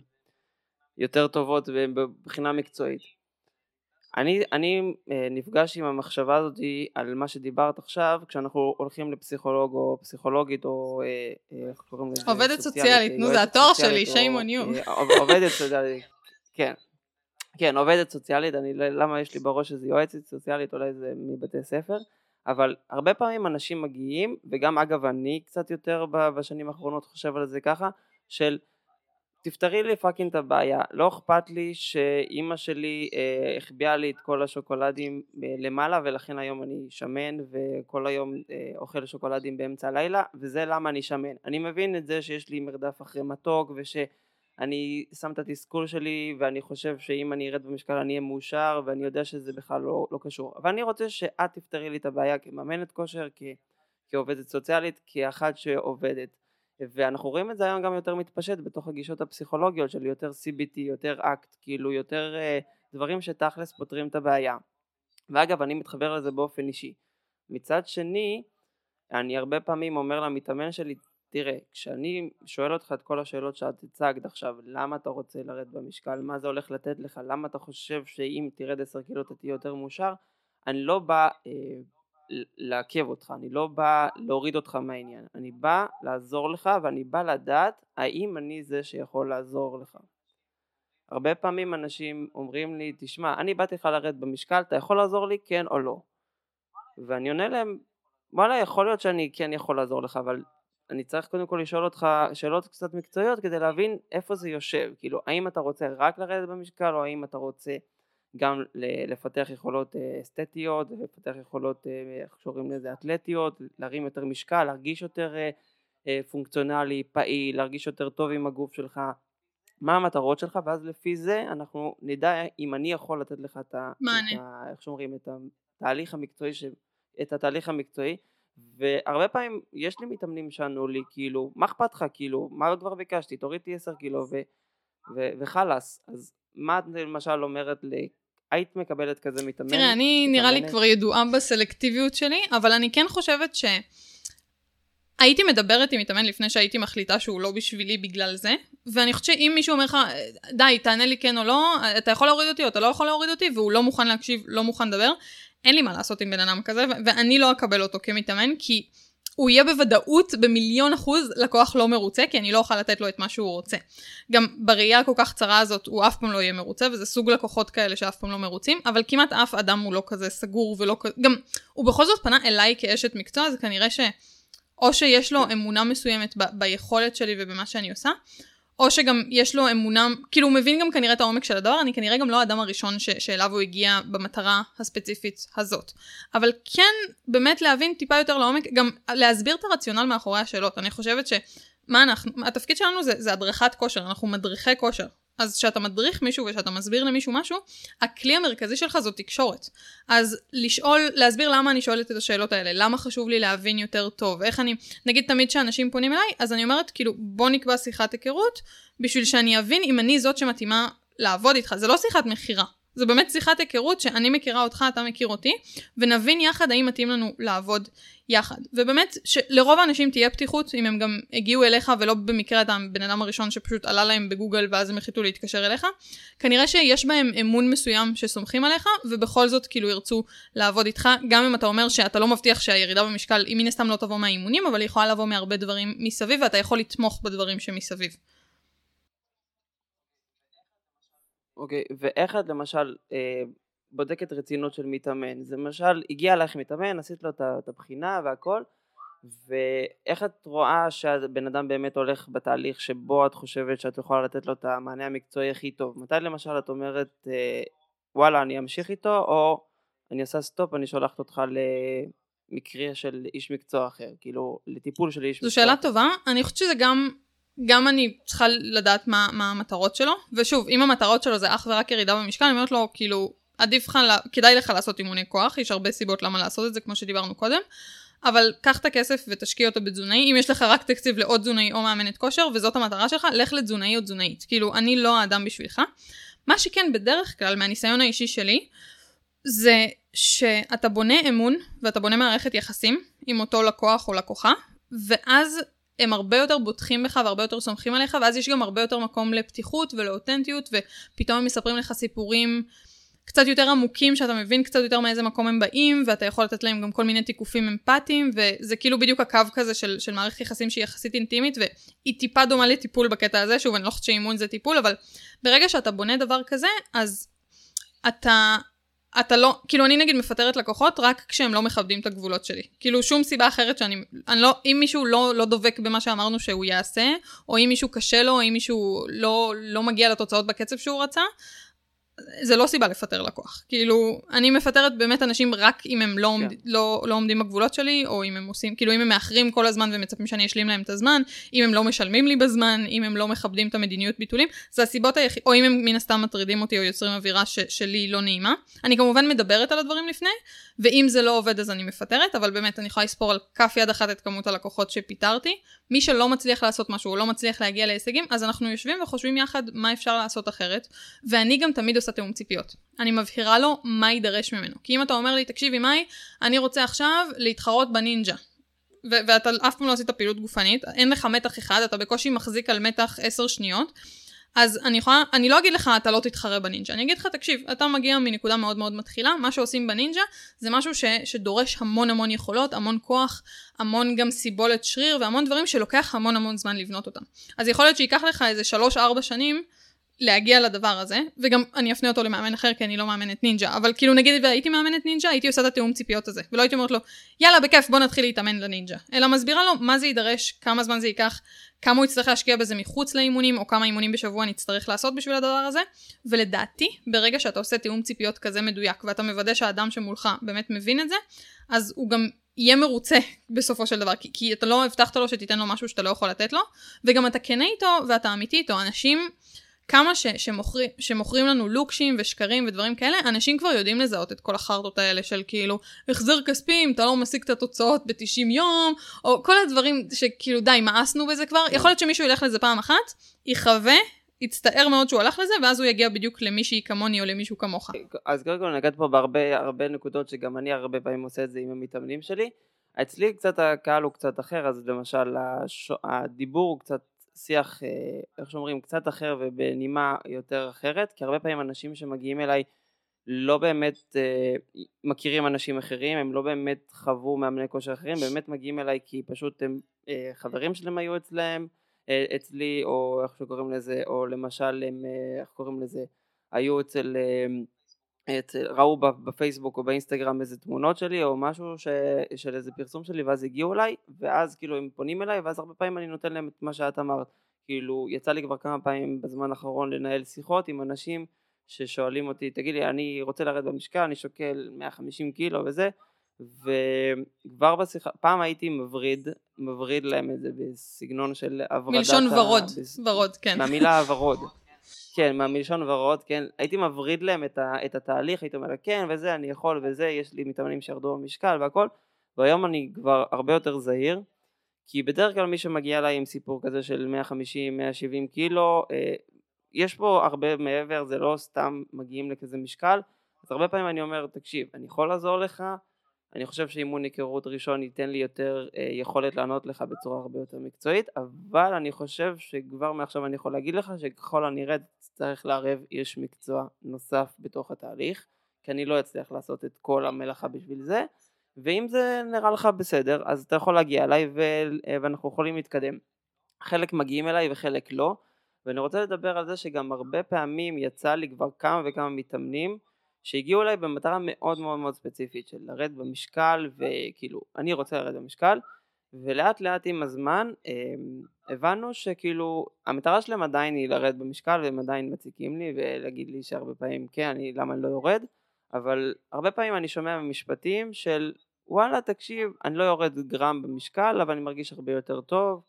[SPEAKER 1] יותר טובות בבחינה מקצועית. אני, אני נפגש עם המחשבה הזאת על מה שדיברת עכשיו, כשאנחנו הולכים לפסיכולוג או פסיכולוגית או איך קוראים לזה?
[SPEAKER 2] עובדת סוציאלית, נו זה התואר שלי, shame on you.
[SPEAKER 1] עובדת סוציאלית, כן. כן, עובדת סוציאלית, אני, למה יש לי בראש שזה יועצת סוציאלית, אולי זה מבתי ספר, אבל הרבה פעמים אנשים מגיעים, וגם אגב אני קצת יותר בשנים האחרונות חושב על זה ככה, של תפתרי לי פאקינג את הבעיה, לא אכפת לי שאימא שלי אה, החביאה לי את כל השוקולדים אה, למעלה, ולכן היום אני שמן וכל היום אה, אוכל שוקולדים באמצע הלילה, וזה למה אני שמן. אני מבין את זה שיש לי מרדף אחרי מתוק, ושאני שם את התסכול שלי, ואני חושב שאם אני ארד במשקל אני אהיה מאושר, ואני יודע שזה בכלל לא, לא קשור. אבל אני רוצה שאת תפתרי לי את הבעיה כמאמנת כושר, כ, כעובדת סוציאלית, כאחת שעובדת. ואנחנו רואים את זה היום גם יותר מתפשט בתוך הגישות הפסיכולוגיות של יותר סי בי טי, יותר אקט, כאילו יותר uh, דברים שתכלס פותרים את הבעיה. ואגב, אני מתחבר לזה באופן אישי. מצד שני, אני הרבה פעמים אומר למתאמן שלי, תראה, כשאני שואל אותך את כל השאלות שאת הצגת עכשיו, למה אתה רוצה לרד במשקל, מה זה הולך לתת לך, למה אתה חושב שאם תרד עשר קילו אתה תהיה יותר מאושר, אני לא בא... Uh, לעכב אותך, אני לא בא להוריד אותך מהעניין, אני בא לעזור לך ואני בא לדעת האם אני זה שיכול לעזור לך. הרבה פעמים אנשים אומרים לי, תשמע, אני באתי לך לרד במשקל, אתה יכול לעזור לי כן או לא? ואני עונה להם, וואלה, יכול להיות שאני כן יכול לעזור לך, אבל אני צריך קודם כל לשאול אותך שאלות קצת מקצועיות כדי להבין איפה זה יושב, כאילו האם אתה רוצה רק לרדת במשקל או האם אתה רוצה גם לפתח יכולות אסתטיות, לפתח יכולות, איך קוראים לזה, אתלטיות, להרים יותר משקל, להרגיש יותר פונקציונלי, פעיל, להרגיש יותר טוב עם הגוף שלך, מה המטרות שלך, ואז לפי זה אנחנו נדע אם אני יכול לתת לך את ה... איך שאומרים, את התהליך המקצועי, את התהליך המקצועי, והרבה פעמים יש לי מתאמנים שענו לי, כאילו, מה אכפת לך, כאילו, מה כבר ביקשתי, תורידתי עשר קילו ו... ו... וחלס, אז מה את למשל אומרת לי, היית מקבלת כזה מתאמן?
[SPEAKER 2] תראה, אני נראה לי כבר ידועה בסלקטיביות שלי, אבל אני כן חושבת ש... הייתי מדברת עם מתאמן לפני שהייתי מחליטה שהוא לא בשבילי בגלל זה, ואני חושבת שאם מישהו אומר לך, די, תענה לי כן או לא, אתה יכול להוריד אותי או אתה לא יכול להוריד אותי, והוא לא מוכן להקשיב, לא מוכן לדבר, אין לי מה לעשות עם בן אדם כזה, ואני לא אקבל אותו כמתאמן, כי הוא יהיה בוודאות במיליון אחוז לקוח לא מרוצה, כי אני לא אוכל לתת לו את מה שהוא רוצה. גם בראייה הכל כך צרה הזאת הוא אף פעם לא יהיה מרוצה, וזה סוג לקוחות כאלה שאף פעם לא מרוצים, אבל כמעט אף אדם הוא לא כזה סגור ולא כזה, גם הוא בכל זאת פנה אליי כאשת מקצוע, אז כנראה ש... או שיש לו אמונה מסוימת ב- ביכולת שלי ובמה שאני עושה, או שגם יש לו אמונה, כאילו הוא מבין גם כנראה את העומק של הדבר, אני כנראה גם לא האדם הראשון ש- שאליו הוא הגיע במטרה הספציפית הזאת. אבל כן באמת להבין טיפה יותר לעומק, גם להסביר את הרציונל מאחורי השאלות. אני חושבת שמה אנחנו, התפקיד שלנו זה, זה הדרכת כושר, אנחנו מדריכי כושר. אז שאתה מדריך מישהו ושאתה מסביר למישהו משהו, הכלי המרכזי שלך זו תקשורת. אז לשאול, להסביר למה אני שואלת את השאלות האלה, למה חשוב לי להבין יותר טוב, איך אני, נגיד תמיד שאנשים פונים אליי, אז אני אומרת כאילו בוא נקבע שיחת היכרות, בשביל שאני אבין אם אני זאת שמתאימה לעבוד איתך, זה לא שיחת מחירה. זה באמת שיחת היכרות שאני מכירה אותך, אתה מכיר אותי, ונבין יחד האם מתאים לנו לעבוד יחד. ובאמת, שלרוב האנשים תהיה פתיחות, אם הם גם הגיעו אליך, ולא במקרה אתה בן אדם הראשון שפשוט עלה להם בגוגל, ואז הם החליטו להתקשר אליך, כנראה שיש בהם אמון מסוים שסומכים עליך, ובכל זאת כאילו ירצו לעבוד איתך, גם אם אתה אומר שאתה לא מבטיח שהירידה במשקל, היא מן הסתם לא תבוא מהאימונים, אבל היא יכולה לבוא מהרבה דברים מסביב, ואתה יכול לתמוך בדברים שמסביב.
[SPEAKER 1] אוקיי, okay, ואיך את למשל אה, בודקת רצינות של מתאמן? זה למשל, הגיע לך מתאמן, עשית לו את הבחינה והכל, ואיך את רואה שהבן אדם באמת הולך בתהליך שבו את חושבת שאת יכולה לתת לו את המענה המקצועי הכי טוב? מתי למשל את אומרת, אה, וואלה, אני אמשיך איתו, או אני עושה סטופ, אני שולחת אותך למקרה של איש מקצוע אחר, כאילו לטיפול של איש מקצוע.
[SPEAKER 2] זו שאלה טובה, אני חושבת שזה גם, גם אני צריכה לדעת מה, מה המטרות שלו, ושוב, אם המטרות שלו זה אך ורק ירידה במשקל, אני אומרת לו, כאילו, עדיף לך, כדאי לך לעשות אימוני כוח, יש הרבה סיבות למה לעשות את זה, כמו שדיברנו קודם, אבל קח את הכסף ותשקיע אותו בתזונאי, אם יש לך רק תקציב לעוד תזונאי או מאמנת כושר, וזאת המטרה שלך, לך לתזונאי או תזונאית, כאילו, אני לא האדם בשבילך. מה שכן בדרך כלל, מהניסיון האישי שלי, זה שאתה בונה אמון, ואתה בונה מערכת יחסים עם אותו לקוח או לקוחה, ואז הם הרבה יותר בוטחים בך והרבה יותר סומכים עליך, ואז יש גם הרבה יותר מקום לפתיחות ולאותנטיות, ופתאום הם מספרים לך סיפורים קצת יותר עמוקים, שאתה מבין קצת יותר מאיזה מקום הם באים, ואתה יכול לתת להם גם כל מיני תיקופים אמפתיים, וזה כאילו בדיוק הקו כזה של, של מערכת יחסים שהיא יחסית אינטימית, והיא טיפה דומה לטיפול בקטע הזה, שוב, אני לא חושבת שאימון זה טיפול, אבל ברגע שאתה בונה דבר כזה, אז אתה, אתה לא, כאילו אני נגיד מפטרת לקוחות, רק כשהם לא מכבדים את הגבולות שלי. כאילו שום סיבה אחרת שאני, אני לא, אם מישהו לא, לא דובק במה שאמרנו שהוא יעשה, או אם מישהו קשה לו, או אם מישהו לא, לא מגיע לתוצאות בקצב שהוא רצה, זה לא סיבה לפטר לקוח. כאילו, אני מפטרת באמת אנשים רק אם הם לא, yeah. עומד, לא, לא עומדים בגבולות שלי, או אם הם עושים, כאילו אם הם מאחרים כל הזמן ומצפים שאני אשלים להם את הזמן, אם הם לא משלמים לי בזמן, אם הם לא מכבדים את המדיניות ביטולים, זה הסיבות היחיד, או אם הם מן הסתם מטרידים אותי או יוצרים אווירה ש, שלי לא נעימה. אני כמובן מדברת על הדברים לפני, ואם זה לא עובד אז אני מפטרת, אבל באמת אני יכולה לספור על כף יד אחת את כמות הלקוחות שפיטרתי. מי שלא מצליח לעשות משהו או לא מצליח להגיע להישגים, אז אנחנו יושבים וחושבים יחד מה אפשר לעשות אחרת, ואני גם תמיד עושה תאום ציפיות. אני מבהירה לו מה יידרש ממנו. כי אם אתה אומר לי, תקשיבי מאי, אני רוצה עכשיו להתחרות בנינג'ה. ו- ואתה אף פעם לא עשית פעילות גופנית, אין לך מתח אחד, אתה בקושי מחזיק על מתח עשר שניות, אז אני יכולה, אני לא אגיד לך, אתה לא תתחרה בנינג'ה, אני אגיד לך, תקשיב, אתה מגיע מנקודה מאוד מאוד מתחילה, מה שעושים בנינג'ה, זה משהו ש, שדורש המון המון יכולות, המון כוח, המון גם סיבולת שריר, והמון דברים שלוקח המון המון זמן לבנות אותם. אז יכול להיות שיקח לך איזה שלוש ארבע שנים, להגיע לדבר הזה, וגם אני אפנה אותו למאמן אחר, כי אני לא מאמנת נינג'ה, אבל כאילו נגיד והייתי מאמנת נינג'ה, הייתי עושה את התאום ציפיות הזה, ולא הייתי אומרת לו, יאללה, בכיף, בוא נתחיל להתאמן לנינג'ה, אלא מסבירה לו מה זה יידרש, כמה זמן זה ייקח, כמה הוא יצטרך להשקיע בזה מחוץ לאימונים, או כמה אימונים בשבוע אני אצטרך לעשות בשביל הדבר הזה, ולדעתי, ברגע שאתה עושה תאום ציפיות כזה מדויק, ואתה מוודא שהאדם שמולך באמת מבין את זה, אז הוא גם יהיה מרוצה בסופו של דבר, כי, כי אתה לא הבטחת לו שתיתן לו משהו שאתה לא יכול לתת לו, וגם אתה כנה איתו ואתה אמיתי איתו. אנשים כמה ש, שמוכרים, שמוכרים לנו לוקשים ושקרים ודברים כאלה, אנשים כבר יודעים לזהות את כל החרדות האלה של כאילו, החזר כספים, אתה לא משיג את התוצאות ב-תשעים יום, או כל הדברים שכאילו די, מאסנו בזה כבר. יכול להיות שמישהו ילך לזה פעם אחת, יחווה, יצטער מאוד שהוא הלך לזה, ואז הוא יגיע בדיוק למישהי כמוני או למישהו כמוך.
[SPEAKER 1] אז קודם כל נגעת פה בהרבה הרבה נקודות שגם אני הרבה פעמים עושה את זה עם המתאמנים שלי. אצלי קצת הקהל הוא קצת אחר, אז למשל הש... הדיבור הוא קצת שיח, איך שאומרים, קצת אחר ובנימה יותר אחרת, כי הרבה פעמים אנשים שמגיעים אליי לא באמת אה, מכירים אנשים אחרים, הם לא באמת חוו מאמני כושר אחרים, באמת מגיעים אליי כי פשוט הם אה, חברים שלהם היו אצלם, אה, אצלי, או איך שקוראים לזה, או למשל הם, אה, איך קוראים לזה, היו אצל, אה, אצל ראו בפייסבוק או באינסטגרם איזה תמונות שלי או משהו ש, של איזה פרסום שלי, ואז הגיעו אליי, ואז כאילו הם פונים אליי, ואז הרבה פעמים אני נותן להם את מה שאת אמרת. כאילו יצא לי כבר כמה פעמים בזמן האחרון לנהל שיחות עם אנשים ששואלים אותי, תגיד לי, אני רוצה לרדת במשקל, אני שוקל מאה וחמישים קילו וזה, וכבר בשיחה, פעם הייתי מבריד, מבריד להם את זה בסגנון של עברדת,
[SPEAKER 2] מלשון ורוד, בס... ורוד, כן.
[SPEAKER 1] מהמילה ורוד, כן, מהמלשון ורוד, כן, הייתי מבריד להם את, ה, את התהליך, הייתי אומר, כן, וזה, אני יכול, וזה, יש לי מתאמנים שירדו במשקל והכל, והיום אני כבר הרבה יותר זהיר, כי בדרך כלל מי שמגיע אליי עם סיפור כזה של מאה וחמישים מאה ושבעים קילו, אה, יש פה הרבה מעבר, זה לא סתם מגיעים לכזה משקל, אז הרבה פעמים אני אומר, תקשיב, אני יכול לעזור לך, אני חושב שאימון היכרות ראשון ייתן לי יותר אה, יכולת לענות לך בצורה הרבה יותר מקצועית, אבל אני חושב שכבר מעכשיו אני יכול להגיד לך שככל הנראה צריך לערב איש מקצוע נוסף בתוך התהליך, כי אני לא אצליח לעשות את כל המלאכה בשביל זה, ואם זה נראה לך בסדר, אז אתה יכול להגיע אליי ו... ואנחנו יכולים להתקדם. חלק מגיעים אליי וחלק לא, ואני רוצה לדבר על זה שגם הרבה פעמים יצא לי כבר כמה וכמה מתאמנים, שהגיעו אליי במטרה מאוד מאוד מאוד ספציפית, של לרד במשקל, וכאילו, אני רוצה לרד במשקל, ולאט לאט עם הזמן, הבנו שכאילו, המטרה שלהם עדיין היא לרד במשקל, והם עדיין מציקים לי, ולהגיד לי שהרבה פעמים, כן, אני, למה אני לא יורד, אבל הרבה פעמים אני שומע ממשפטים של וואלה תקשיב, אני לא יורד גרם במשקל, אבל אני מרגיש הרבה יותר טוב,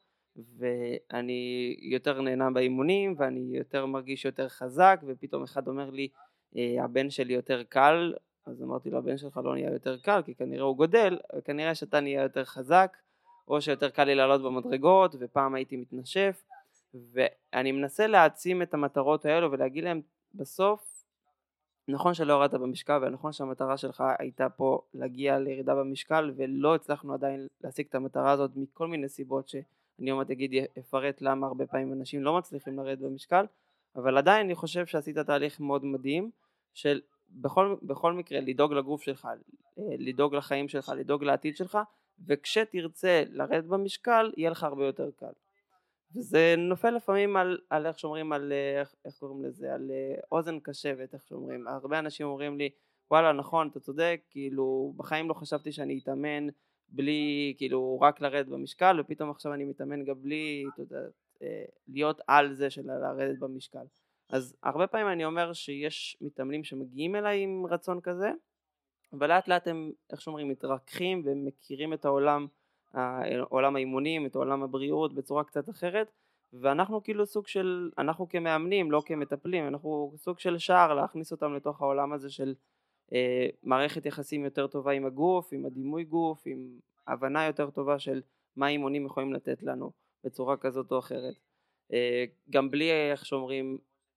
[SPEAKER 1] ואני יותר נהנה באימונים, ואני יותר מרגיש יותר חזק, ופתאום אחד אומר לי, הבן שלי יותר קל, אז אמרתי לו, הבן שלך לא נהיה יותר קל, כי כנראה הוא גודל, וכנראה שאתה נהיה יותר חזק, או שיותר קל לי לעלות במדרגות, ופעם הייתי מתנשף, ואני מנסה להעצים את המטרות האלו, ולהגיד להם, בסוף, נכון שלא הורדת במשקל, ונכון שהמטרה שלך הייתה פה להגיע לירידה במשקל, ולא הצלחנו עדיין להשיג את המטרה הזאת, מכל מיני סיבות שאני עוד אגיד, אפרט למה הרבה פעמים אנשים לא מצליחים לרדת במשקל, אבל עדיין אני חושב שעשית תהליך מאוד מדהים, של בכל, בכל מקרה לדאוג לגוף שלך, לדאוג לחיים שלך, לדאוג לעתיד שלך, וכשתרצה לרדת במשקל, יהיה לך הרבה יותר קל. וזה נופל לפעמים על, על איך שאומרים, על, איך, איך קוראים לזה, על אוזן קשבת, איך שאומרים. הרבה אנשים אומרים לי, וואלה, נכון, אתה צודק, כאילו, בחיים לא חשבתי שאני אתאמן בלי, כאילו, רק לרדת במשקל, ופתאום עכשיו אני מתאמן גם בלי, אתה יודע, להיות על זה של לרדת במשקל. אז הרבה פעמים אני אומר שיש מתאמנים שמגיעים אליי עם רצון כזה, ולאט לאט הם, איך שאומרים, מתרככים ומכירים את העולם, עולם האימונים, את עולם הבריאות בצורה קצת אחרת, ואנחנו כאילו סוג של, אנחנו כמאמנים, לא כמטפלים, אנחנו סוג של שער להכניס אותם לתוך העולם הזה של אה, מערכת יחסים יותר טובה עם הגוף, עם הדימוי גוף, עם הבנה יותר טובה של מה האימונים יכולים לתת לנו בצורה כזאת או אחרת. אה, גם בלי, איך שאומרים,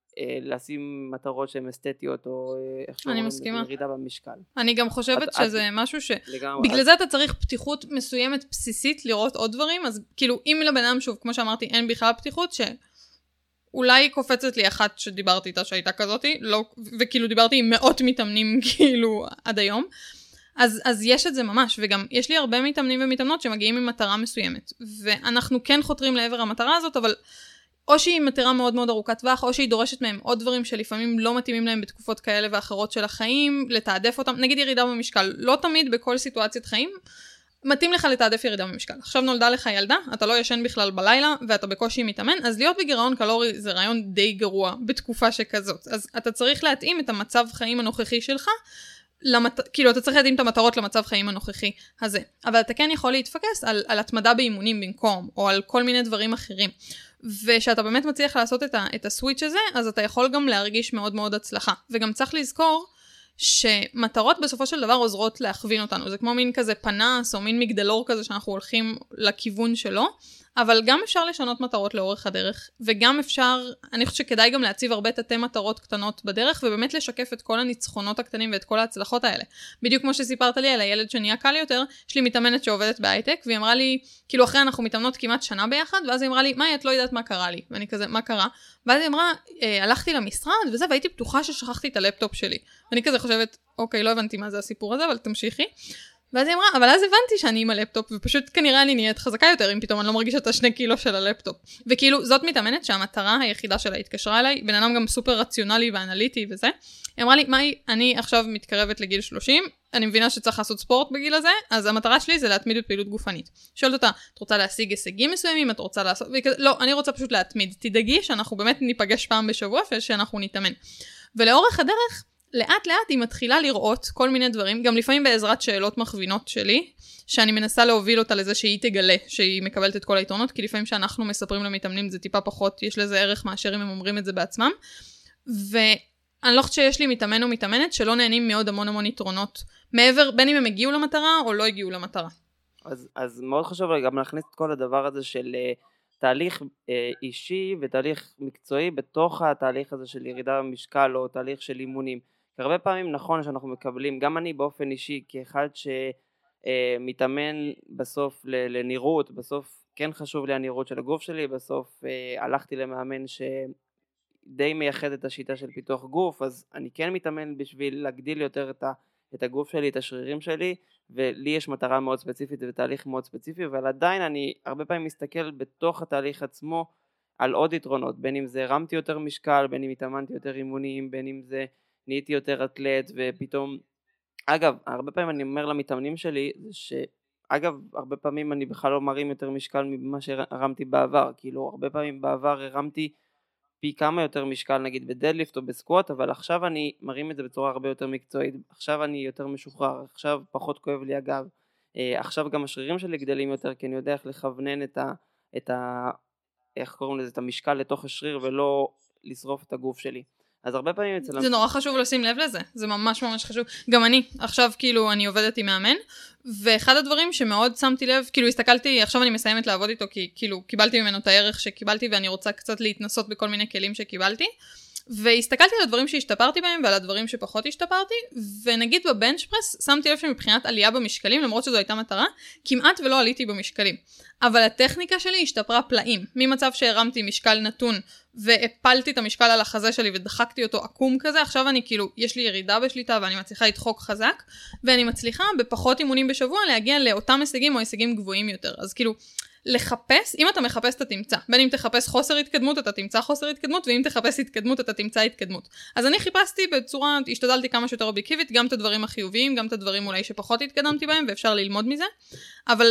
[SPEAKER 1] לשים מטרות שהן אסתטיות או איך שאומרים, ירידה במשקל.
[SPEAKER 2] אני גם חושבת שזה משהו ש... בגלל זה אתה צריך פתיחות מסוימת בסיסית לראות עוד דברים, אז כאילו אם לבן אדם שוב, כמו שאמרתי, אין בכלל פתיחות, שאולי קופצת לי אחת שדיברתי איתה שהייתה כזאתי, וכאילו דיברתי עם מאות מתאמנים כאילו עד היום, אז, אז יש את זה ממש, וגם יש לי הרבה מתאמנים ומתאמנות שמגיעים עם מטרה מסוימת, ואנחנו כן חותרים לעבר המטרה הזאת, אבל או שהיא מטרה מאוד מאוד ארוכת טווח, או שהיא דורשת מהם עוד דברים שלפעמים לא מתאימים להם בתקופות כאלה ואחרות של החיים, לתעדף אותם, נגיד ירידה במשקל, לא תמיד בכל סיטואציית חיים, מתאים לך לתעדף ירידה במשקל. עכשיו נולדה לך ילדה, אתה לא ישן בכלל בלילה, ואתה בקושי מתאמן, אז להיות בגירעון קלורי זה רעיון די גרוע בתקופה שכזאת. אז אתה צריך להתאים את המצב חיים הנוכחי שלך, למת... כאילו אתה צריך להתאים את המטרות למצב חיים הנוכחי הזה. אבל אתה כן יכול להתפקס על, על התמדה באימונים במקום, או על כל מיני דברים אחרים. ושאתה באמת מצליח לעשות את, ה, את הסוויץ' הזה, אז אתה יכול גם להרגיש מאוד מאוד הצלחה. וגם צריך לזכור שמטרות בסופו של דבר עוזרות להכווין אותנו. זה כמו מין כזה פנס או מין מגדלור כזה שאנחנו הולכים לכיוון שלו, אבל גם אפשר לשנות מטרות לאורך הדרך, וגם אפשר, אני חושבת שכדאי גם להציב הרבה תתי מטרות קטנות בדרך, ובאמת לשקף את כל הניצחונות הקטנים ואת כל ההצלחות האלה. בדיוק כמו שסיפרת לי על הילד שנהיה קל יותר, יש לי מתאמנת שעובדת בהייטק, והיא אמרה לי, כאילו אחרי אנחנו מתאמנות כמעט שנה ביחד, ואז היא אמרה לי, מה, את לא יודעת מה קרה לי? ואני כזה, מה קרה? ואז היא אמרה, הלכתי למשרד וזה, והייתי פתוחה ששכחתי את הלפטופ שלי. ואני כזה חושבת, אוקיי, לא הבנתי מה זה הסיפור הזה, אבל תמשיכי. ואז היא אמרה, אבל אז הבנתי שאני עם הלפטופ, ופשוט כנראה אני נהיית חזקה יותר, אם פתאום אני לא מרגישה את השני קילו של הלפטופ. וכאילו, זאת מתאמנת שהמטרה היחידה שלה התקשרה אליי, בן אדם גם סופר רציונלי ואנליטי וזה. היא אמרה לי, מאי, אני עכשיו מתקרבת לגיל שלושים, אני מבינה שצריך לעשות ספורט בגיל הזה, אז המטרה שלי זה להתמיד בפעילות גופנית. שואלת אותה, את רוצה להשיג הישגים מסוימים, את רוצה לעשות, וכזה, לא, אני רוצה פשוט להתמיד. תדאגי שאנחנו באמת ניפגש פעם בשבוע, ושאנחנו נתאמן. ולאורך הדרך, לאט לאט היא מתחילה לראות כל מיני דברים, גם לפעמים בעזרת שאלות מכווינות שלי, שאני מנסה להוביל אותה לזה שהיא תגלה, שהיא מקבלת את כל היתרונות, כי לפעמים שאנחנו מספרים למתאמנים זה טיפה פחות, יש לזה ערך מאשר אם הם אומרים את זה בעצמם, ואני לא חושבת שיש לי מתאמן או מתאמנת שלא נהנים מאוד המון המון יתרונות, מעבר בין אם הם הגיעו למטרה או לא הגיעו למטרה.
[SPEAKER 1] אז, אז מאוד חשוב גם להכניס את כל הדבר הזה של תהליך אישי ותהליך מקצועי בתוך התהליך הזה של ירידה במשקל או תהליך של אימונים. כי הרבה פעמים נכון שאנחנו מקבלים, גם אני באופן אישי כאחד שמתאמן בסוף לנראות, בסוף כן חשוב לי הנראות של הגוף שלי, בסוף הלכתי למאמן שדי מייחד את השיטה של פיתוח גוף, אז אני כן מתאמן בשביל להגדיל יותר את, ה, את הגוף שלי, את השרירים שלי, ולי יש מטרה מאוד ספציפית ותהליך מאוד ספציפי, אבל עדיין אני הרבה פעמים מסתכל בתוך התהליך עצמו על עוד יתרונות, בין אם זה הרמתי יותר משקל, בין אם התאמנתי יותר אימונים, בין אם זה נהייתי יותר אתלט, ופתאום, אגב, הרבה פעמים אני אומר למתאמנים שלי, זה שאגב, הרבה פעמים אני בכלל לא מרים יותר משקל ממה שהרמתי בעבר, כאילו הרבה פעמים בעבר הרמתי פי כמה יותר משקל, נגיד בדדליפט או בסקווט, אבל עכשיו אני מרים את זה בצורה הרבה יותר מקצועית, עכשיו אני יותר משוחרר, עכשיו פחות כואב לי הגב, עכשיו גם השרירים שלי גדלים יותר, כי אני יודע איך לכוונן את ה... את ה איך קוראים לזה? את המשקל לתוך השריר, ולא לשרוף את הגוף שלי. אז הרבה פעמים אצל...
[SPEAKER 2] זה נורא חשוב לשים לב לזה, זה ממש ממש חשוב. גם אני, עכשיו כאילו אני עובדת עם מאמן, ואחד הדברים שמאוד שמתי לב, כאילו הסתכלתי, עכשיו אני מסיימת לעבוד איתו, כי כאילו קיבלתי ממנו את הערך שקיבלתי, ואני רוצה קצת להתנסות בכל מיני כלים שקיבלתי, והסתכלתי על הדברים שהשתפרתי בהם, ועל הדברים שפחות השתפרתי, ונגיד בבנצ'פרס, שמתי לב שמבחינת עלייה במשקלים, למרות שזו הייתה מטרה, כמעט ולא עליתי במשקלים. אבל הטכניקה שלי השתפרה פלאים, ממצב שהרמתי משקל נתון, והפלתי את המשקל על החזה שלי, ודחקתי אותו עקום כזה, עכשיו אני כאילו, יש לי ירידה בשליטה, ואני מצליחה לדחוק חזק, ואני מצליחה בפחות אימונים בשבוע, להגיע לאותם הישגים או הישגים גבוהים יותר. אז כאילו, לחפש, אם אתה מחפש אתה תמצא, בין אם תחפש חוסר התקדמות אתה תמצא חוסר התקדמות, ואם תחפש התקדמות אתה תמצא התקדמות. אז אני חיפשתי בצורה, השתדלתי כמה שיותר אובייקטיבית, גם את הדברים החיוביים, גם את הדברים אולי שפחות התקדמתי בהם, ואפשר ללמוד מזה, אבל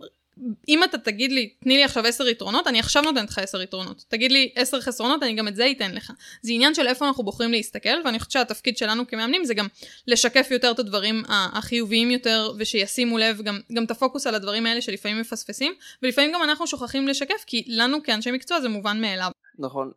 [SPEAKER 2] אם אתה תגיד לי, תני לי עכשיו עשר יתרונות, אני עכשיו נותנת לך עשר יתרונות. תגיד לי עשר חסרונות, אני גם את זה אתן לך. זה עניין של איפה אנחנו בוחרים להסתכל, ואני חושבת שהתפקיד שלנו כמאמנים זה גם לשקף יותר את הדברים החיוביים יותר, ושישימו לב גם, גם את הפוקוס על הדברים האלה שלפעמים מפספסים, ולפעמים גם אנחנו שוכחים לשקף, כי לנו כאנשי מקצוע זה מובן מאליו.
[SPEAKER 1] נכון,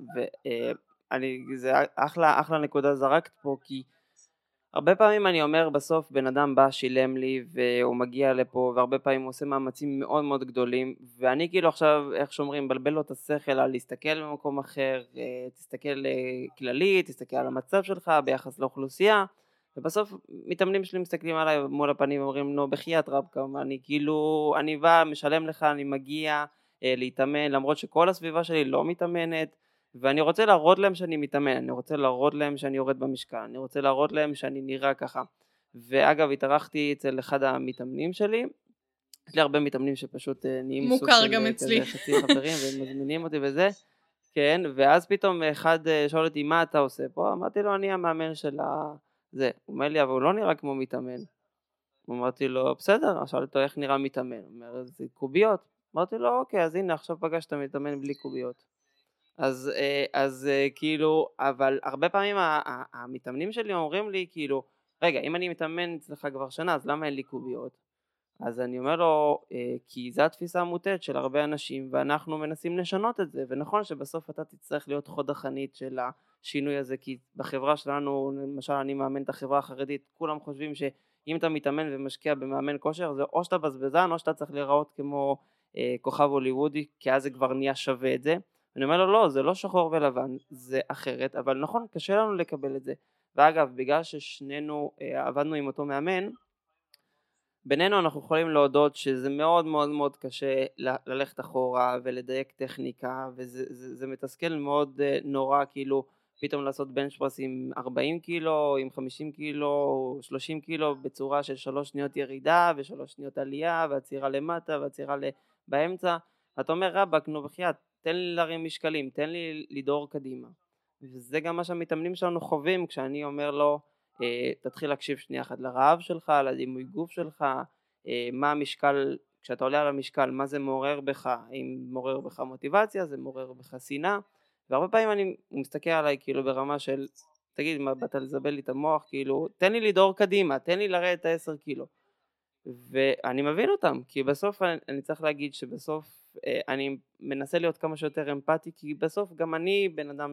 [SPEAKER 1] ואני, זה אחלה, אחלה נקודה זרקת פה, כי הרבה פעמים אני אומר בסוף בן אדם בא שילם לי והוא מגיע לפה, והרבה פעמים הוא עושה מאמצים מאוד מאוד גדולים, ואני כאילו עכשיו איך שאומרים בלבל לו את השכל על להסתכל במקום אחר, תסתכל כללי, תסתכל על המצב שלך ביחס לאוכלוסייה, ובסוף מתאמנים שלי מסתכלים עליי מול הפנים ואומרים נו בחייאת רבקה, אני כאילו אני בא משלם לך, אני מגיע להתאמן למרות שכל הסביבה שלי לא מתאמנת, ואני רוצה להראות להם שאני מתאמן, אני רוצה להראות להם שאני יורד במשקל, אני רוצה להראות להם שאני נראה ככה. ואגב, התארחתי אצל אחד המתאמנים שלי, יש לי הרבה מתאמנים שפשוט נהיים סוג
[SPEAKER 2] של גם אצלי.
[SPEAKER 1] חצי חברים והם מזמינים אותי וזה, כן, ואז פתאום אחד שואל אותי מה אתה עושה פה, אמרתי לו אני המאמן של זה, הוא אומר לי אבל הוא לא נראה כמו מתאמן, אמרתי לו בסדר, שאלתי אותו איך נראה מתאמן, הוא אומר זה קוביות, אמרתי לו אוקיי אז הנה עכשיו פגשת מתאמן בלי קוביות. אז, אז כאילו, אבל הרבה פעמים המתאמנים שלי אומרים לי כאילו, רגע, אם אני מתאמן אצלך כבר שנה, אז למה אין לי קוביות? אז אני אומר לו, כי זו התפיסה המוטעת של הרבה אנשים, ואנחנו מנסים לשנות את זה, ונכון שבסוף אתה תצטרך להיות חוד החנית של השינוי הזה, כי בחברה שלנו, למשל אני מאמן את החברה החרדית, כולם חושבים שאם אתה מתאמן ומשקיע במאמן כושר, זה או שאתה בזבזן, או שאתה צריך להיראות כמו כוכב הוליוודי, כי אז זה כבר נהיה שווה את זה. אני אומר לו לא, זה לא שחור ולבן, זה אחרת, אבל נכון, קשה לנו לקבל את זה. ואגב, בגלל ששנינו אה, עבדנו עם אותו מאמן, בינינו אנחנו יכולים להודות שזה מאוד מאוד מאוד קשה ל- ללכת אחורה ולדייק טכניקה, וזה זה, זה מתסכל מאוד אה, נורא, כאילו פתאום לעשות בנצ'פרס עם ארבעים קילו, עם חמישים קילו, שלושים קילו, בצורה של שלוש שניות ירידה ושלוש שניות עלייה, והצירה למטה והצירה באמצע. אתה אומר רבק, נו בחייאת, תן לי להרים משקלים, תן לי לדור קדימה. וזה גם מה שהמתאמנים שלנו חווים כשאני אומר לו, אה, תתחיל להקשיב שנייה אחת לרעב שלך, לדימוי גוף שלך, אה, מה המשקל, כשאתה עולה על המשקל, מה זה מעורר בך, אם מעורר בך מוטיבציה, זה מעורר בך שנאה, והרבה פעמים אני מסתכל עליי כאילו ברמה של, תגיד מה באת לזבל לי את המוח, כאילו תן לי לדור קדימה, תן לי לרדת את העשר קילו. ואני מבין אותם, כי בסוף אני, אני צריך להגיד שבסוף אני מנסה להיות כמה שיותר אמפתי, כי בסוף גם אני בן אדם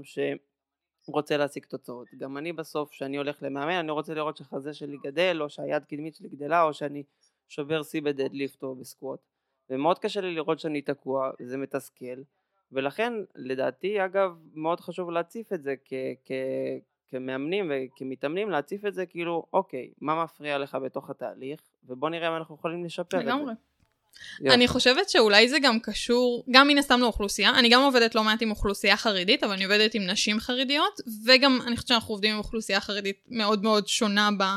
[SPEAKER 1] שרוצה להשיג תוצאות, גם אני בסוף שאני הולך למאמן, אני רוצה לראות שהחזה שלי גדל, או שהיד קדמית שלי גדלה, או שאני שובר סי בדדליפט או בסקווט, ומאוד קשה לי לראות שאני תקוע, זה מתסכל, ולכן לדעתי אגב מאוד חשוב להציף את זה כ- כ- כמאמנים וכמתאמנים, להציף את זה כאילו אוקיי, מה מפריע לך בתוך התהליך, ובוא נראה אם אנחנו יכולים לשפר את זה.
[SPEAKER 2] לגמרי. אני חושבת שאולי זה גם קשור, גם מן הסתם לאוכלוסייה, אני גם עובדת לא מעט עם אוכלוסייה חרדית, אבל אני עובדת עם נשים חרדיות, וגם אני חושבת שאנחנו עובדים עם אוכלוסייה חרדית מאוד מאוד שונה ב,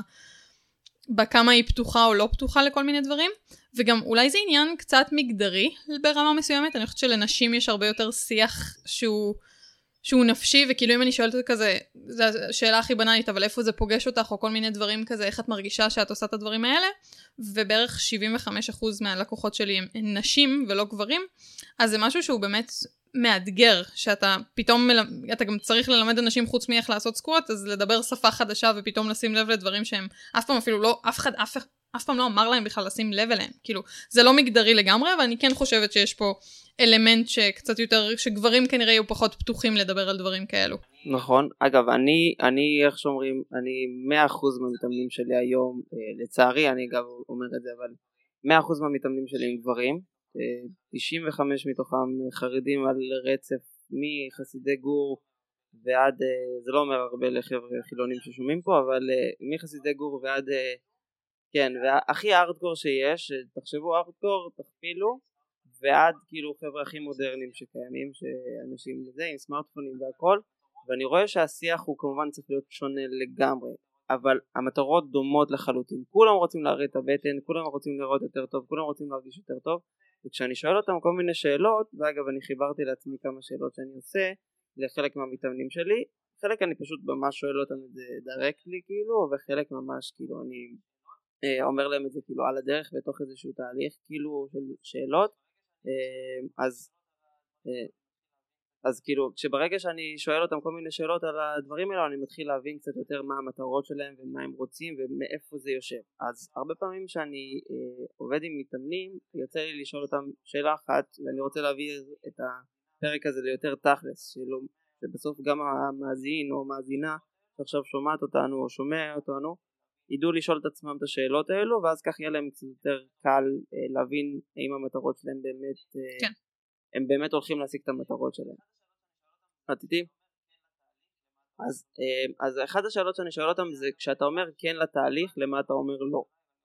[SPEAKER 2] בכמה היא פתוחה או לא פתוחה לכל מיני דברים, וגם אולי זה עניין קצת מגדרי ברמה מסוימת, אני חושבת שלנשים יש הרבה יותר שיח שהוא, שהוא נפשי, וכאילו אם אני שואלת את כזה, זו השאלה הכי בנאלית, אבל איפה זה פוגש אותך, או כל מיני דברים כזה, איך את מרגישה שאת עושה את הדברים האלה, ובערך שבעים וחמישה אחוז מהלקוחות שלי הם נשים ולא גברים, אז זה משהו שהוא באמת מאתגר, שאתה פתאום, אתה גם צריך ללמד אנשים חוץ מאיך לעשות סקווט, אז לדבר שפה חדשה ופתאום לשים לב לדברים שהם אף פעם אפילו לא, אף אחד, אף, אף פעם לא אמר להם בכלל לשים לב אליהם. כאילו, זה לא מגדרי לגמרי, אבל אני כן חושבת שיש פה אלמנט שקצת יותר, שגברים כנראה יהיו פחות פתוחים לדבר על דברים כאלו.
[SPEAKER 1] נכון. אגב, אני, אני, איך שאומרים, אני מאה אחוז מהמתאמנים שלי היום, לצערי, אני גם אומר את זה, אבל מאה אחוז מהמתאמנים שלי הם גברים, תשעים וחמישה מתוכם חרדים על רצף מחסידי גור ועד, זה לא אומר הרבה לחבר'ה חילונים ששומעים פה, אבל מחסידי גור ועד, כן, והכי הארדקור שיש, תחשבו הארדקור, תכפילו, ועד כאילו חבר'ה הכי מודרניים שקיימים, שאנשים לזה עם סמארטפונים והכל, ואני רואה שהשיח הוא כמובן צריך להיות שונה לגמרי, אבל המטרות דומות לחלוטין. כולם רוצים להראות את הבטן, כולם רוצים לראות יותר טוב, כולם רוצים להרגיש יותר טוב, וכשאני שואל אותם כל מיני שאלות, ואגב אני חיברתי לעצמי כמה שאלות שאני עושה לחלק מהמתאמנים שלי, חלק אני פשוט ממש שואל אותם את זה דירקטלי כאילו, וחלק ממש כאילו אני אה, אומר להם את זה כאילו על הדרך בתוך איזשהו תהליך כאילו של שאלות, אה, אז אה, אז כאילו כשברגע שאני שואל אותם כל מיני שאלות על הדברים האלה, אני מתחיל להבין קצת יותר מה המטרות שלהם ומה הם רוצים ומאיפה זה יושב. אז הרבה פעמים שאני אה, עובד עם מתאמנים, יוצא לי לשאול אותם שאלה אחת, ואני רוצה להעביר את הפרק הזה ליותר תכלס, שלא, שבסוף גם המאזין או המאזינה שעכשיו שומעת אותנו או שומע אותנו ידעו לשאול את עצמם את השאלות האלו, ואז כך יהיה להם קצת יותר קל אה, להבין האם המטרות שלהם באמת אה,
[SPEAKER 2] כן.
[SPEAKER 1] הם באמת הולכים להשיג את המטרות שלהם. את איתי? אז, אז אחת השאלות שאני שואל אותם זה כשאתה אומר כן לתהליך, למה אתה אומר לא?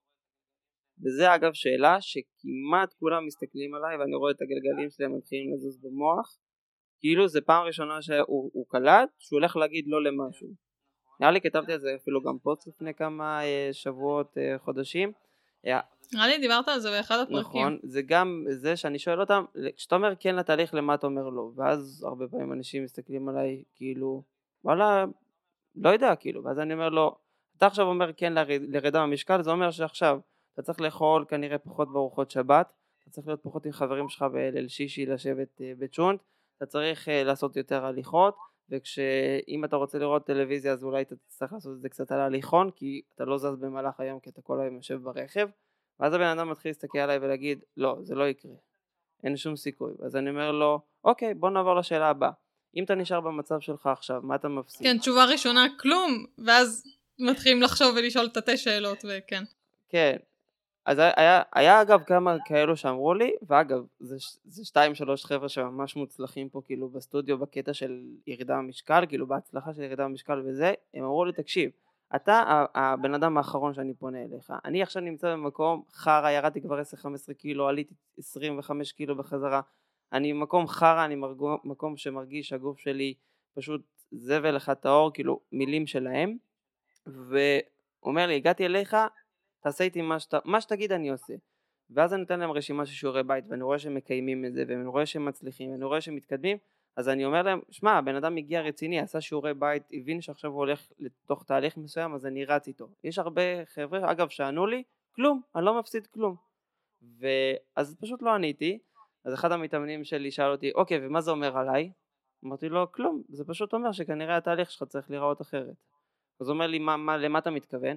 [SPEAKER 1] וזה אגב שאלה שכמעט כולם מסתכלים עליי ואני רואה את הגלגלים שלהם מתחילים לזוז במוח, כאילו זה פעם ראשונה שהוא קלט שהוא הולך להגיד לא למשהו. נראה לי כתבתי על זה אפילו גם פוסט לפני כמה שבועות, חודשים.
[SPEAKER 2] נראה לי דיברת על זה באחד הפרקים.
[SPEAKER 1] נכון, זה גם זה שאני שואל אותם, כשאתה אומר כן לתהליך למה אתה אומר לא, ואז הרבה פעמים אנשים מסתכלים עליי כאילו, וואלה, לא יודע כאילו, ואז אני אומר לו, אתה עכשיו אומר כן לרדה במשקל, זה אומר שעכשיו אתה צריך לאכול כנראה פחות בארוחות שבת, אתה צריך להיות פחות עם חברים שלך בליל שישי לשבת בצ'ונט, אתה צריך לעשות יותר הליכות, וכשאם אתה רוצה לראות טלוויזיה אז אולי אתה צריך לעשות את זה קצת על ההליכון, כי אתה לא זז במהלך היום כי אתה כל היום יושב ברכב, ואז הבן אדם מתחיל להסתכל עליי ולהגיד לא, זה לא יקרה, אין שום סיכוי. אז אני אומר לו אוקיי, בוא נעבור לשאלה הבאה, אם אתה נשאר במצב שלך עכשיו, מה אתה מפסיד?
[SPEAKER 2] כן, תשובה ראשונה כלום, ואז מתחילים לחשוב ולשאול את התי שאלות, וכן.
[SPEAKER 1] כן, אז היה, היה אגב כמה כאלו שאמרו לי, ואגב זה, זה שתיים שלוש חבר'ה שממש מוצלחים פה כאילו בסטודיו בקטע של ירידה במשקל, כאילו בהצלחה של ירידה במשקל וזה, הם אמרו לי תקשיב, אתה הבן אדם האחרון שאני פונה אליך, אני עכשיו נמצא במקום חרה, ירדתי כבר עשר חמש עשרה קילו, עליתי עשרים וחמש קילו בחזרה, אני במקום חרה, אני מרגו, מקום שמרגיש הגוף שלי פשוט זבל אחד טהור, כאילו מילים שלהם, ואומר לי הגעתי אליך, תעשה איתי מה, שת, מה שתגיד אני עושה. ואז אני נותן להם רשימה של שיעורי בית, ואני רואה שהם מקיימים את זה, ואני רואה שהם מצליחים, ואני רואה שהם מתקדמים, אז אני אומר להם, שמע, הבן אדם הגיע רציני, עשה שיעורי בית, הבין שעכשיו הוא הולך לתוך תהליך מסוים, אז אני רץ איתו. יש הרבה חבר'ה, אגב, שענו לי, כלום, אני לא מפסיד כלום. ואז פשוט לא עניתי, אז אחד המתאמנים שלי שאל אותי, אוקיי, ומה זה אומר עליי? אמרתי לו, כלום, זה פשוט אומר שכנראה התהליך שלך צריך להיראות אחרת. אז הוא אומר לי, מה, מה, למה אתה מתכוון?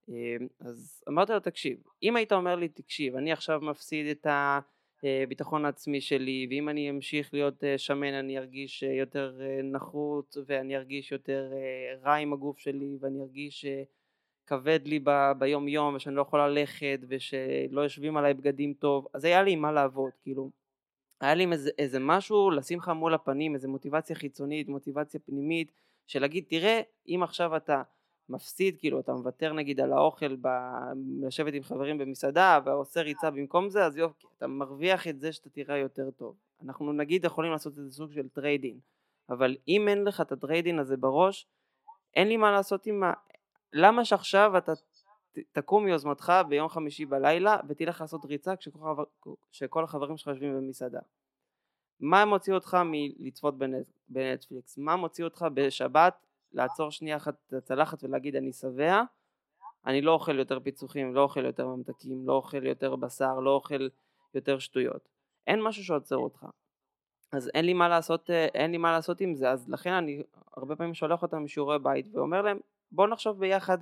[SPEAKER 1] אז אמרתי לו, תקשיב, אם היית אומר לי, תקשיב, אני עכשיו מפסיד את הביטחון העצמי שלי, ואם אני אמשיך להיות שמן אני ארגיש יותר נחות, ואני ארגיש יותר רע עם הגוף שלי, ואני ארגיש כבד לי ב- ביום יום, ושאני לא יכול ללכת, ושלא יושבים עליי בגדים טוב, אז היה לי מה לעבוד, כאילו, היה לי איזה, איזה משהו לשים לך מול הפנים, איזה מוטיבציה חיצונית, מוטיבציה פנימית, של להגיד, תראה, אם עכשיו אתה מפסיד, כאילו אתה מוותר נגיד על האוכל, ב... לשבת עם חברים במסעדה ועושה ריצה במקום זה, אז יופי, אתה מרוויח את זה שאתה תראה יותר טוב. אנחנו נגיד יכולים לעשות איזה סוג של טריידין, אבל אם אין לך את הטריידין הזה בראש, אין לי מה לעשות עם ה... למה שעכשיו אתה תקום מיוזמתך ביום חמישי בלילה ותלך לעשות ריצה כשכל, חבר... כשכל החברים שלך יושבים במסעדה? מה מוציא אותך מלצפות בנטפליקס? מה מוציא אותך בשבת לעצור שנייה אחת את הצלחת ולהגיד אני שבע, אני לא אוכל יותר פיצוחים, לא אוכל יותר ממתקים, לא אוכל יותר בשר, לא אוכל יותר שטויות. אין משהו שעוצר אותך. אז אין לי מה לעשות, אין לי מה לעשות עם זה, אז לכן אני הרבה פעמים שולח אותם משיעורי בית ואומר להם בוא נחשוב ביחד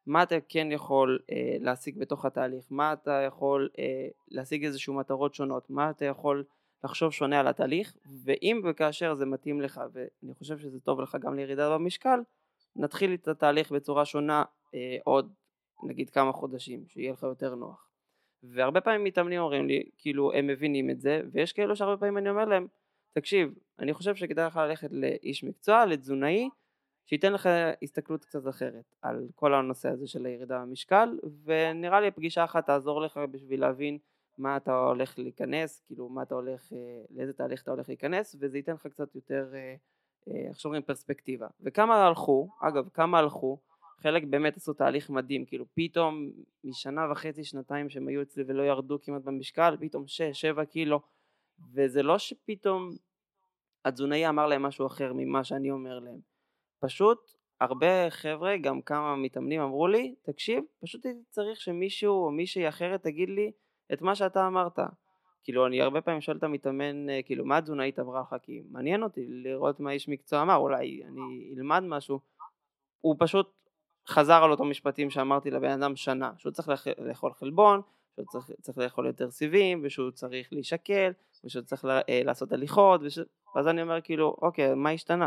[SPEAKER 1] מה אתה כן יכול אה, להשיג בתוך התהליך, מה אתה יכול אה, להשיג איזשהו מטרות שונות, מה אתה יכול לחשוב שונה על התהליך, ואם וכאשר זה מתאים לך, ואני חושב שזה טוב לך גם לירידה במשקל, נתחיל את התהליך בצורה שונה אה, עוד נגיד כמה חודשים, שיהיה לך יותר נוח. והרבה פעמים מתאמנים אומרים לי, כאילו הם מבינים את זה, ויש כאלו שהרבה פעמים אני אומר להם, תקשיב, אני חושב שכדאי לך ללכת לאיש מקצוע, לתזונאי, שייתן לך הסתכלות קצת אחרת על כל הנושא הזה של הירידה במשקל, ונראה לי פגישה אחת תעזור לך בשביל להבין מה אתה הולך להיכנס, כאילו מה אתה הולך, לאיזה תהליך אתה הולך להיכנס, וזה ייתן לך קצת יותר, איך שאומרים, פרספקטיבה. וכמה הלכו, אגב, כמה הלכו, חלק באמת עשו תהליך מדהים, כאילו פתאום משנה וחצי, שנתיים שהם היו אצלי ולא ירדו כמעט במשקל, פתאום שש, שבע קילו, וזה לא שפתאום התזונאי אמר להם משהו אחר ממה שאני אומר להם. פשוט הרבה חבר'ה, גם כמה מתאמנים אמרו לי, תקשיב, פשוט הייתי צריך שמישהו או מישהי אחרת תגיד לי את מה שאתה אמרת. כאילו אני הרבה פעמים שואל את המתאמן, כאילו מה התזונאית אמרה לך, כי מעניין אותי לראות מה איש מקצוע אמר, אולי אני אלמד משהו. הוא פשוט חזר על אותו משפטים שאמרתי לבן אדם שנה, שהוא צריך לאכול חלבון, שהוא צריך, צריך לאכול יותר סיבים, ושהוא צריך להישקל, ושהוא צריך לעשות הליכות, וש... ואז אני אומר כאילו, אוקיי, מה השתנה?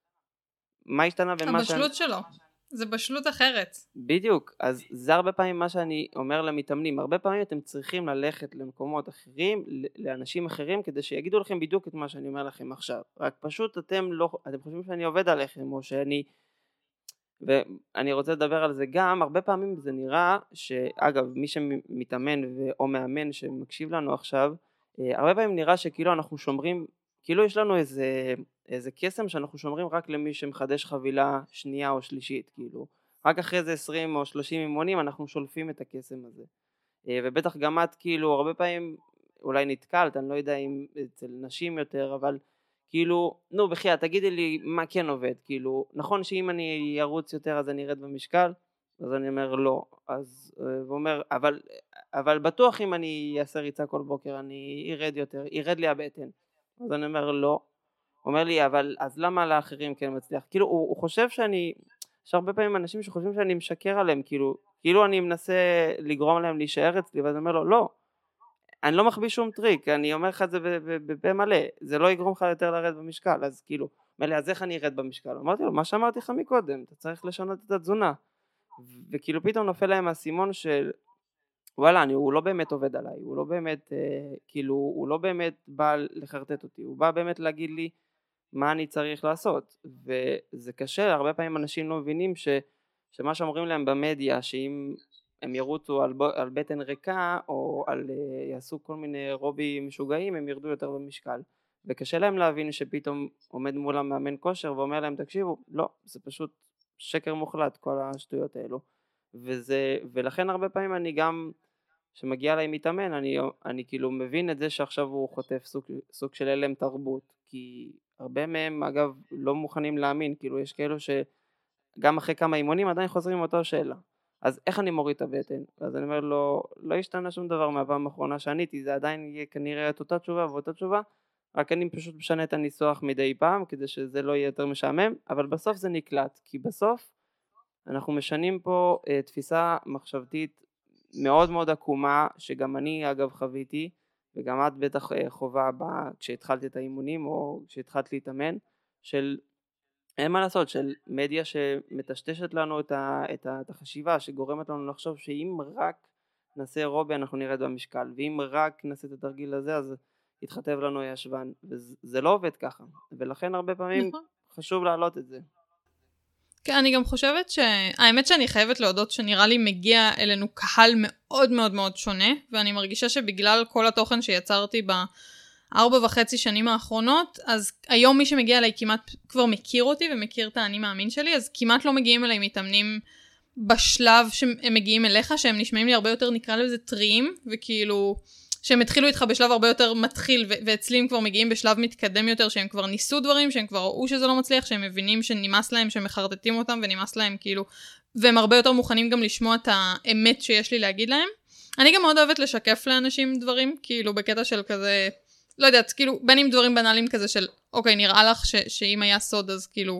[SPEAKER 1] מה השתנה ומה שאני...
[SPEAKER 2] הבשלות שלו, זה בשלות אחרת.
[SPEAKER 1] בדיוק, אז זה הרבה פעמים מה שאני אומר למתאמנים, הרבה פעמים אתם צריכים ללכת למקומות אחרים, לאנשים אחרים, כדי שיגידו לכם בדיוק את מה שאני אומר לכם עכשיו, רק פשוט אתם לא, אתם חושבים שאני עובד עליכם, או שאני... ואני רוצה לדבר על זה גם, הרבה פעמים זה נראה שאגב מי שמתאמן או מאמן שמקשיב לנו עכשיו, הרבה פעמים נראה שכאילו אנחנו שומרים, כאילו יש לנו איזה, איזה קסם שאנחנו שומרים רק למי שמחדש חבילה שנייה או שלישית, כאילו רק אחרי זה עשרים או שלושים אימונים אנחנו שולפים את הקסם הזה, ובטח גם את כאילו הרבה פעמים אולי נתקלת, אני לא יודע אם אצל נשים יותר, אבל כאילו, נו בחייאת, תגידי לי מה כן עובד, כאילו, נכון שאם אני ארוץ יותר אז אני ארד במשקל, אז אני אומר לא, אז הוא אומר, אבל, אבל בטוח אם אני אעשה ריצה כל בוקר אני ירד יותר, ירד לי הבטן, אז אני אומר לא, הוא אומר לי, אבל אז למה לאחרים כן מצליח, כאילו, הוא, הוא חושב שאני, יש הרבה פעמים אנשים שחושבים שאני משקר עליהם, כאילו, כאילו אני מנסה לגרום להם להישאר אצלי, ואז אני אומר לו, לא, אני לא מחביא שום טריק, אני אומר לך את זה בפה מלא, זה לא יגרום לך יותר לרד במשקל, אז כאילו, מלא, אז איך אני ארד במשקל? אמרתי לו, מה שאמרתי לך מקודם, אתה צריך לשנות את התזונה, וכאילו פתאום נופל להם הסימון של, וואלה, אני, הוא לא באמת עובד עליי, הוא לא באמת, אה, כאילו, הוא לא באמת בא לחרטט אותי, הוא בא באמת להגיד לי מה אני צריך לעשות, וזה קשה, הרבה פעמים אנשים לא מבינים ש, שמה שאומרים להם במדיה, שאם הם ירוצו על, על בטן ריקה או על, יעשו כל מיני רובי משוגעים, הם ירדו יותר במשקל, וקשה להם להבין שפתאום עומד מולם מאמן כושר ואומר להם תקשיבו, לא, זה פשוט שקר מוחלט כל השטויות האלו, וזה, ולכן הרבה פעמים אני גם שמגיע אליי מתאמן, אני, אני כאילו מבין את זה שעכשיו הוא חוטף סוג, סוג של אלם תרבות, כי הרבה מהם אגב לא מוכנים להאמין, כאילו יש כאלו שגם אחרי כמה אימונים עדיין חוזרים אותו שאלה, אז איך אני מוריד את הבטן? אז אני אומר לו, לא השתנה שום דבר מהפעם האחרונה שעניתי, זה עדיין יהיה כנראה את אותה תשובה ואותה תשובה, רק אני פשוט משנה את הניסוח מדי פעם, כדי שזה לא יהיה יותר משעמם, אבל בסוף זה נקלט, כי בסוף אנחנו משנים פה uh, תפיסה מחשבתית מאוד מאוד עקומה, שגם אני אגב חוויתי, וגם את בטח uh, חובה בה, כשהתחלתי את האימונים, או כשהתחלת להתאמן, של... אין מה לעשות, של מדיה שמטשטשת לנו את, ה, את, ה, את החשיבה, שגורמת לנו לחשוב שאם רק נעשה אירובי אנחנו נרד במשקל, ואם רק נעשה את התרגיל הזה אז יתחתב לנו הישבן, וזה לא עובד ככה, ולכן הרבה פעמים נכון. חשוב להעלות את זה.
[SPEAKER 2] כן, אני גם חושבת שהאמת שאני חייבת להודות שנראה לי מגיע אלינו קהל מאוד מאוד מאוד שונה, ואני מרגישה שבגלל כל התוכן שיצרתי ב... ארבע וחצי שנים האחרונות, אז היום מי שמגיע אליי כמעט כבר מכיר אותי ומכיר את האני מאמין שלי, אז כמעט לא מגיעים אליי מתאמנים בשלב שהם מגיעים אליך, שהם נשמעים לי הרבה יותר, נקרא לזה טריים, וכאילו שהם התחילו איתך בשלב הרבה יותר מתחיל, ו- ואצלי הם כבר מגיעים בשלב מתקדם יותר, שהם כבר ניסו דברים, שהם כבר ראו שזה לא מצליח, שהם מבינים שנמאס להם, שהם מחרטטים אותם ונמאס להם כאילו, והם הרבה יותר מוכנים גם לשמוע את האמת שיש לי להגיד להם. אני גם מאוד אוהבת לשקף לאנשים דברים, כאילו בקטע של כזה, לא יודעת, כאילו בין אם דברים בנאליים כזה של, אוקיי, נראה לך ש- שאם היה סוד אז כאילו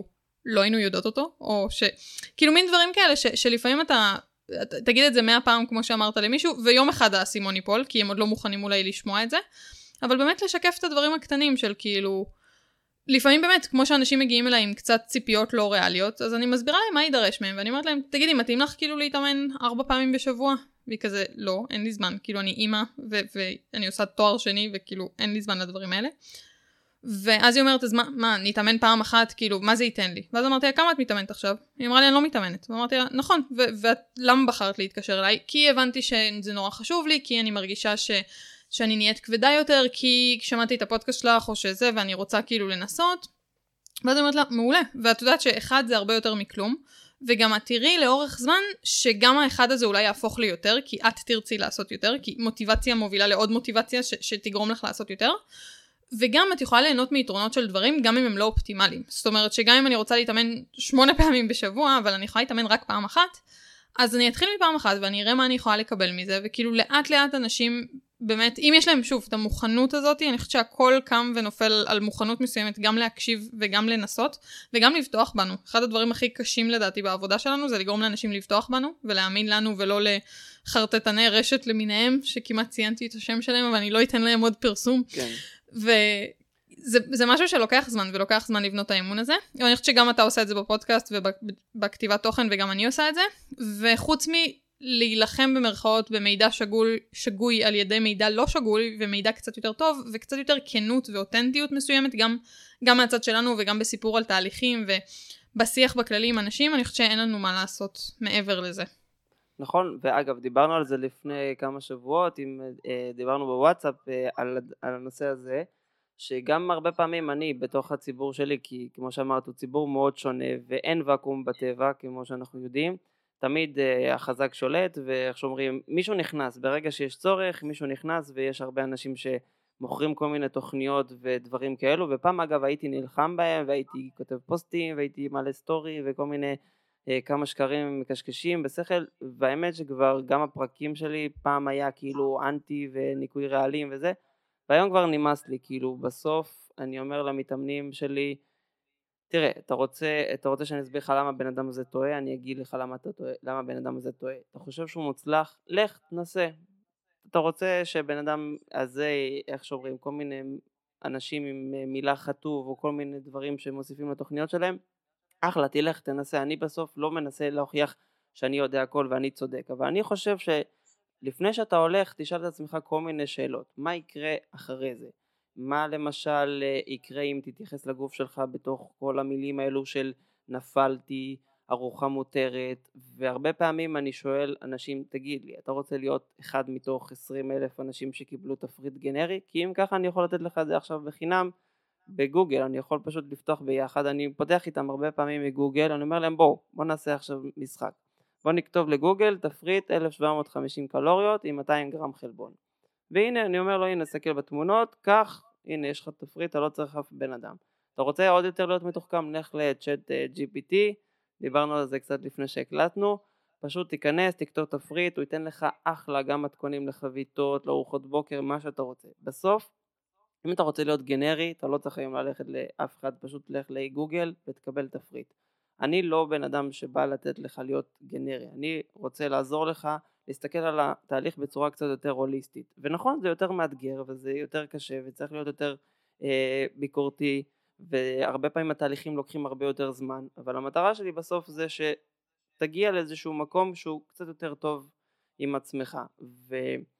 [SPEAKER 2] לא היינו יודעות אותו, או ש... כאילו מין דברים כאלה ש, שלפעמים אתה, תגיד את זה מאה פעם כמו שאמרת למישהו, ויום אחד האסימון ייפול, כי הם עוד לא מוכנים אולי לשמוע את זה, אבל באמת לשקף את הדברים הקטנים של כאילו, לפעמים באמת, כמו שאנשים מגיעים אליי עם קצת ציפיות לא ריאליות, אז אני מסבירה להם מה יידרש מהם, ואני אומרת להם, תגידי, מתאים לך כאילו להתאמן ארבע פעמים בשבוע? והיא כזה, לא, אין לי זמן, כאילו אני אימא, ו- ואני עושה תואר שני, וכאילו אין לי זמן לדברים האלה. ואז היא אומרת, אז מה, מה, אני אתאמן פעם אחת, כאילו, מה זה ייתן לי? ואז אמרתי לה, כמה את מתאמנת עכשיו? היא אמרה לי, אני לא מתאמנת. ואמרתי לה, נכון, ולמה בחרת להתקשר אליי? כי הבנתי שזה נורא חשוב לי, כי אני מרגישה ש... שאני נהיית כבדה יותר, כי שמעתי את הפודקאסט שלך או שזה, ואני רוצה כאילו לנסות. ואז אני אומרת לה, מעולה. ואת יודעת שאחד זה הרבה יותר מכלום, וגם את תראי לאורך זמן, שגם האחד הזה אולי יהפוך לי יותר, כי את תרצי לעשות יותר, כי מוטיבציה מובילה לעוד מוטיבציה ש- שתגרום לך לעשות יותר. וגם את יכולה ליהנות מיתרונות של דברים, גם אם הם לא אופטימליים. זאת אומרת שגם אם אני רוצה להתאמן שמונה פעמים בשבוע, אבל אני יכולה להתאמן רק פעם אחת, אז אני אתחיל מפעם אחת ואני אראה מה אני יכולה לקבל מזה, וכאילו לאט לאט אנשים, באמת, אם יש להם שוב את המוכנות הזאת, אני חושבת שהכל קם ונופל על מוכנות מסוימת, גם להקשיב וגם לנסות, וגם לפתוח בנו. אחד הדברים הכי קשים לדעתי בעבודה שלנו, זה לגרום לאנשים לפתוח בנו, ולהאמין לנו ולא לחרטטני רשת למיניהם, שכמעט ציינתי את השם שלהם, אבל אני לא אתן להם עוד פרסום.
[SPEAKER 1] כן.
[SPEAKER 2] וזה זה משהו שלוקח זמן, ולוקח זמן לבנות האמון הזה. ואני חושבת שגם אתה עושה את זה בפודקאסט ובכתיבת תוכן, וגם אני עושה את זה. וחוץ מלהילחם במרכאות במידע שגוי, שגוי על ידי מידע לא שגוי, ומידע קצת יותר טוב, וקצת יותר כנות ואותנטיות מסוימת, גם, גם מהצד שלנו וגם בסיפור על תהליכים ובשיח בכללי עם אנשים, אני חושבת שאין לנו מה לעשות מעבר לזה.
[SPEAKER 1] נכון, ואגב, דיברנו על זה לפני כמה שבועות, אם דיברנו בוואטסאפ על, על הנושא הזה, שגם הרבה פעמים אני בתוך הציבור שלי, כי כמו שאמרת, הוא ציבור מאוד שונה, ואין ואקום בטבע, כמו שאנחנו יודעים, תמיד החזק שולט, ואיך שאומרים, מישהו נכנס, ברגע שיש צורך, מישהו נכנס, ויש הרבה אנשים שמוכרים כל מיני תוכניות ודברים כאלו, ופעם אגב הייתי נלחם בהם, והייתי כותב פוסטים, והייתי מעלה סטורי, וכל מיני כמה שקרים מקשקשים בשכל, והאמת שכבר גם הפרקים שלי פעם היה כאילו אנטי וניקוי רעלים וזה, והיום כבר נמאס לי, כאילו בסוף אני אומר למתאמנים שלי, תראה, אתה רוצה, אתה רוצה שאני אסביר לך למה בן אדם הזה טועה, אני אגיד לך למה אתה טועה, למה בן אדם הזה טועה, אתה חושב שהוא מוצלח, לך, תנסה, אתה רוצה שבן אדם הזה, איך שאומרים, כל מיני אנשים עם מילה חטוב או כל מיני דברים שמוסיפים לתוכניות שלהם, אחלה, תלך, תנסה. אני בסוף לא מנסה להוכיח שאני יודע הכל ואני צודק, אבל אני חושב שלפני שאתה הולך, תשאל את עצמך כל מיני שאלות. מה יקרה אחרי זה? מה למשל יקרה אם תתייחס לגוף שלך בתוך כל המילים האלו של נפלתי, ארוחה מותרת, והרבה פעמים אני שואל אנשים, תגיד לי, אתה רוצה להיות אחד מתוך עשרים אלף אנשים שקיבלו תפריט גנרי? כי אם ככה אני יכול לתת לך את זה עכשיו בחינם, בגוגל, אני יכול פשוט לפתוח ביחד, אני פותח איתם הרבה פעמים מגוגל, אני אומר להם בואו, בוא נעשה עכשיו משחק, בוא נכתוב לגוגל תפריט אלף שבע מאות וחמישים קלוריות עם מאתיים גרם חלבון, והנה אני אומר לו, הנה סתכל בתמונות, כך, הנה יש לך תפריט, אתה לא צריך אף בן אדם, אתה רוצה עוד יותר להיות מתוחכם, נלך לצ'אט ג'י פי טי, דיברנו על זה קצת לפני שהקלטנו, פשוט תיכנס, תכתוב תפריט, הוא ייתן לך אחלה, גם מתכונים לחביתות, לארוחות בוקר, מה שאתה רוצה. בסוף אם אתה רוצה להיות גנרי, אתה לא צריך היום ללכת לאף אחד, פשוט לך לגוגל ותקבל תפריט. אני לא בן אדם שבא לתת לך להיות גנרי, אני רוצה לעזור לך להסתכל על התהליך בצורה קצת יותר הוליסטית. ונכון, זה יותר מאתגר וזה יותר קשה וצריך להיות יותר אה, ביקורתי, והרבה פעמים התהליכים לוקחים הרבה יותר זמן, אבל המטרה שלי בסוף זה שתגיע לאיזשהו מקום שהוא קצת יותר טוב עם עצמך, ו...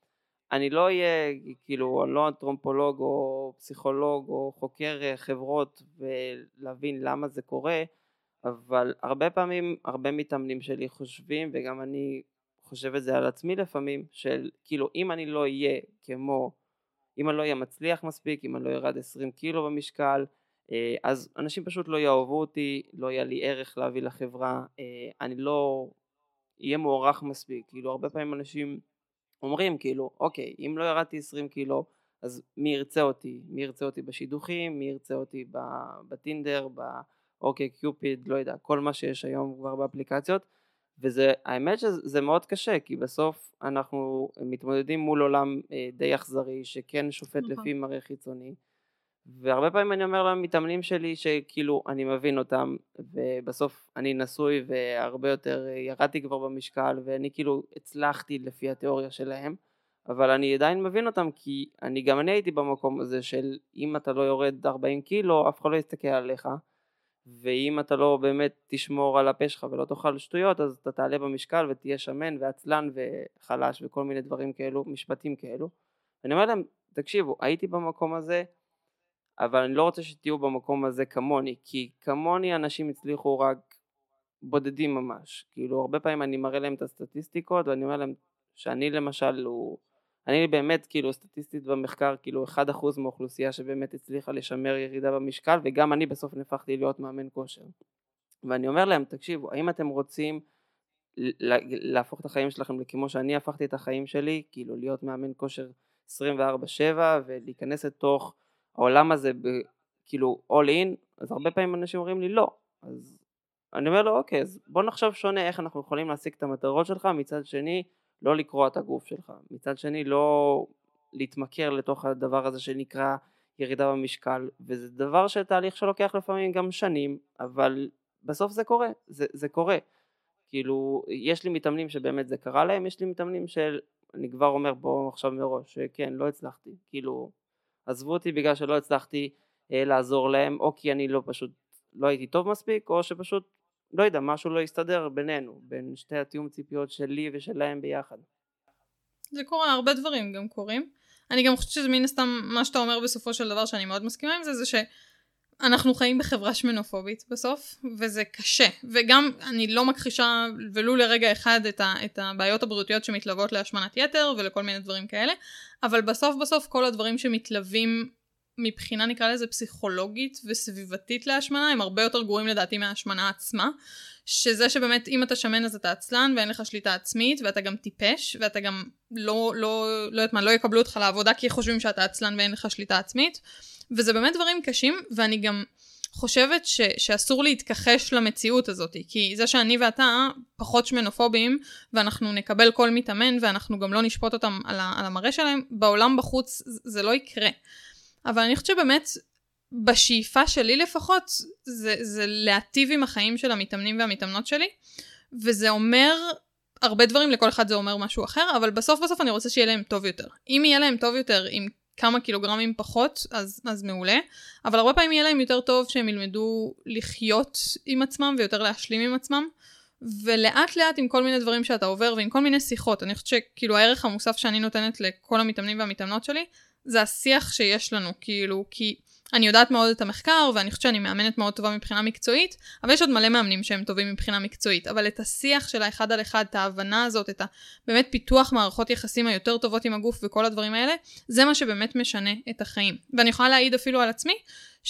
[SPEAKER 1] אני לא אהיה, כאילו, אני לא אנתרופולוג או פסיכולוג או חוקר חברות ולהבין למה זה קורה, אבל הרבה פעמים, הרבה מתאמנים שלי חושבים, וגם אני חושב את זה על עצמי לפעמים, של כאילו, אם אני לא אהיה כמו, אם אני לא אהיה מצליח מספיק, אם אני לא ירד עשרים קילו במשקל, אז אנשים פשוט לא יאהבו אותי, לא יהיה לי ערך להביא לחברה, אני לא אהיה מוערך מספיק, כאילו, הרבה פעמים אנשים אומרים כאילו, אוקיי, אם לא ירדתי עשרים קילו, אז מי ירצה אותי? מי ירצה אותי בשידוכים? מי ירצה אותי בטינדר, באוקיי קיופיד, לא יודע, כל מה שיש היום כבר באפליקציות, וזה, האמת שזה מאוד קשה, כי בסוף אנחנו מתמודדים מול עולם די אכזרי, שכן שופט לפי מראה חיצוני, והרבה פעמים אני אומר למתאמנים שלי שכאילו אני מבין אותם, ובסוף אני נשוי והרבה יותר ירדתי כבר במשקל, ואני כאילו הצלחתי לפי התיאוריה שלהם, אבל אני עדיין מבין אותם, כי אני גם אני הייתי במקום הזה של אם אתה לא יורד ארבעים קילו, אף אחד לא יסתכל עליך, ואם אתה לא באמת תשמור על הפה שלך ולא תאכל שטויות, אז אתה תעלה במשקל ותהיה שמן ועצלן וחלש וכל מיני דברים כאלו, משפטים כאלו. אני אומר להם, תקשיבו, הייתי במקום הזה, אבל אני לא רוצה שתהיו במקום הזה כמוני, כי כמוני אנשים הצליחו רק בודדים ממש. כאילו הרבה פעמים אני מראה להם את הסטטיסטיקות, ואני אומר להם שאני למשל, הוא, אני באמת כאילו סטטיסטית במחקר, כאילו אחד אחוז מאוכלוסייה שבאמת הצליחה לשמר ירידה במשקל, וגם אני בסוף נפחתי להיות מאמן כושר. ואני אומר להם, תקשיבו, האם אתם רוצים להפוך את החיים שלכם לכמו שאני הפכתי את החיים שלי, כאילו להיות מאמן כושר עשרים וארבע שבע, ולהיכנס לתוך העולם הזה ב, כאילו all in, אז הרבה פעמים אנשים אומרים לי לא, אז אני אומר לו אוקיי, אז בוא נחשוב שונה איך אנחנו יכולים להשיג את המטרות שלך, מצד שני לא לקרוא את הגוף שלך, מצד שני לא להתמכר לתוך הדבר הזה שנקרא ירידה במשקל, וזה דבר של תהליך שלוקח לפעמים גם שנים, אבל בסוף זה קורה, זה, זה קורה, כאילו יש לי מתאמנים שבאמת זה קרה להם, יש לי מתאמנים של, אני כבר אומר בוא עכשיו מראש, שכן לא הצלחתי, כאילו עזבו אותי בגלל שלא הצלחתי אה, לעזור להם, או כי אני לא פשוט, לא הייתי טוב מספיק, או שפשוט, לא יודע, משהו לא יסתדר בינינו, בין שתי התיאום ציפיות שלי ושלהם ביחד.
[SPEAKER 2] זה קורה, הרבה דברים גם קורים. אני גם חושבת שזה מן הסתם, מה שאתה אומר בסופו של דבר, שאני מאוד מסכימה עם זה, זה שאנחנו חיים בחברה שמנופובית בסוף, וזה קשה. וגם אני לא מכחישה ולו לרגע אחד את, ה, את הבעיות הבריאותיות שמתלוות להשמנת יתר, ולכל מיני דברים כאלה, אבל בסוף בסוף כל הדברים שמתלווים מבחינה נקרא לזה פסיכולוגית וסביבתית להשמנה, הם הרבה יותר גרועים לדעתי מההשמנה עצמה, שזה שבאמת אם אתה שמן אז אתה עצלן ואין לך שליטה עצמית, ואתה גם טיפש, ואתה גם לא, לא, לא יודעת מה, לא יקבלו אותך לעבודה כי חושבים שאתה עצלן ואין לך שליטה עצמית, וזה באמת דברים קשים, ואני גם חושבת ש, שאסור להתכחש למציאות הזאת, כי זה שאני ואתה פחות שמנופובים, ואנחנו נקבל כל מתאמן, ואנחנו גם לא נשפוט אותם על, ה, על המראה שלהם, בעולם בחוץ זה לא יקרה. אבל אני חושבת שבאמת, בשאיפה שלי לפחות, זה, זה להטיב עם החיים של המתאמנים והמתאמנות שלי, וזה אומר, הרבה דברים, לכל אחד זה אומר משהו אחר, אבל בסוף בסוף אני רוצה שיהיה להם טוב יותר. אם יהיה להם טוב יותר עם כמה קילוגרמים פחות, אז, אז מעולה, אבל הרבה פעמים יהיה להם יותר טוב שהם ילמדו לחיות עם עצמם, ויותר להשלים עם עצמם, ולאט לאט עם כל מיני דברים שאתה עובר, ועם כל מיני שיחות. אני חושבת שכאילו הערך המוסף שאני נותנת לכל המתאמנים והמתאמנות שלי, זה השיח שיש לנו, כאילו, כי אני יודעת מאוד את המחקר, ואני חושבת שאני מאמנת מאוד טובה מבחינה מקצועית, אבל יש עוד מלא מאמנים שהם טובים מבחינה מקצועית, אבל את השיח של האחד על אחד, את ההבנה הזאת, את באמת פיתוח מערכות יחסים היותר טובות עם הגוף וכל הדברים האלה, זה מה שבאמת משנה את החיים. ואני יכולה להעיד אפילו על עצמי,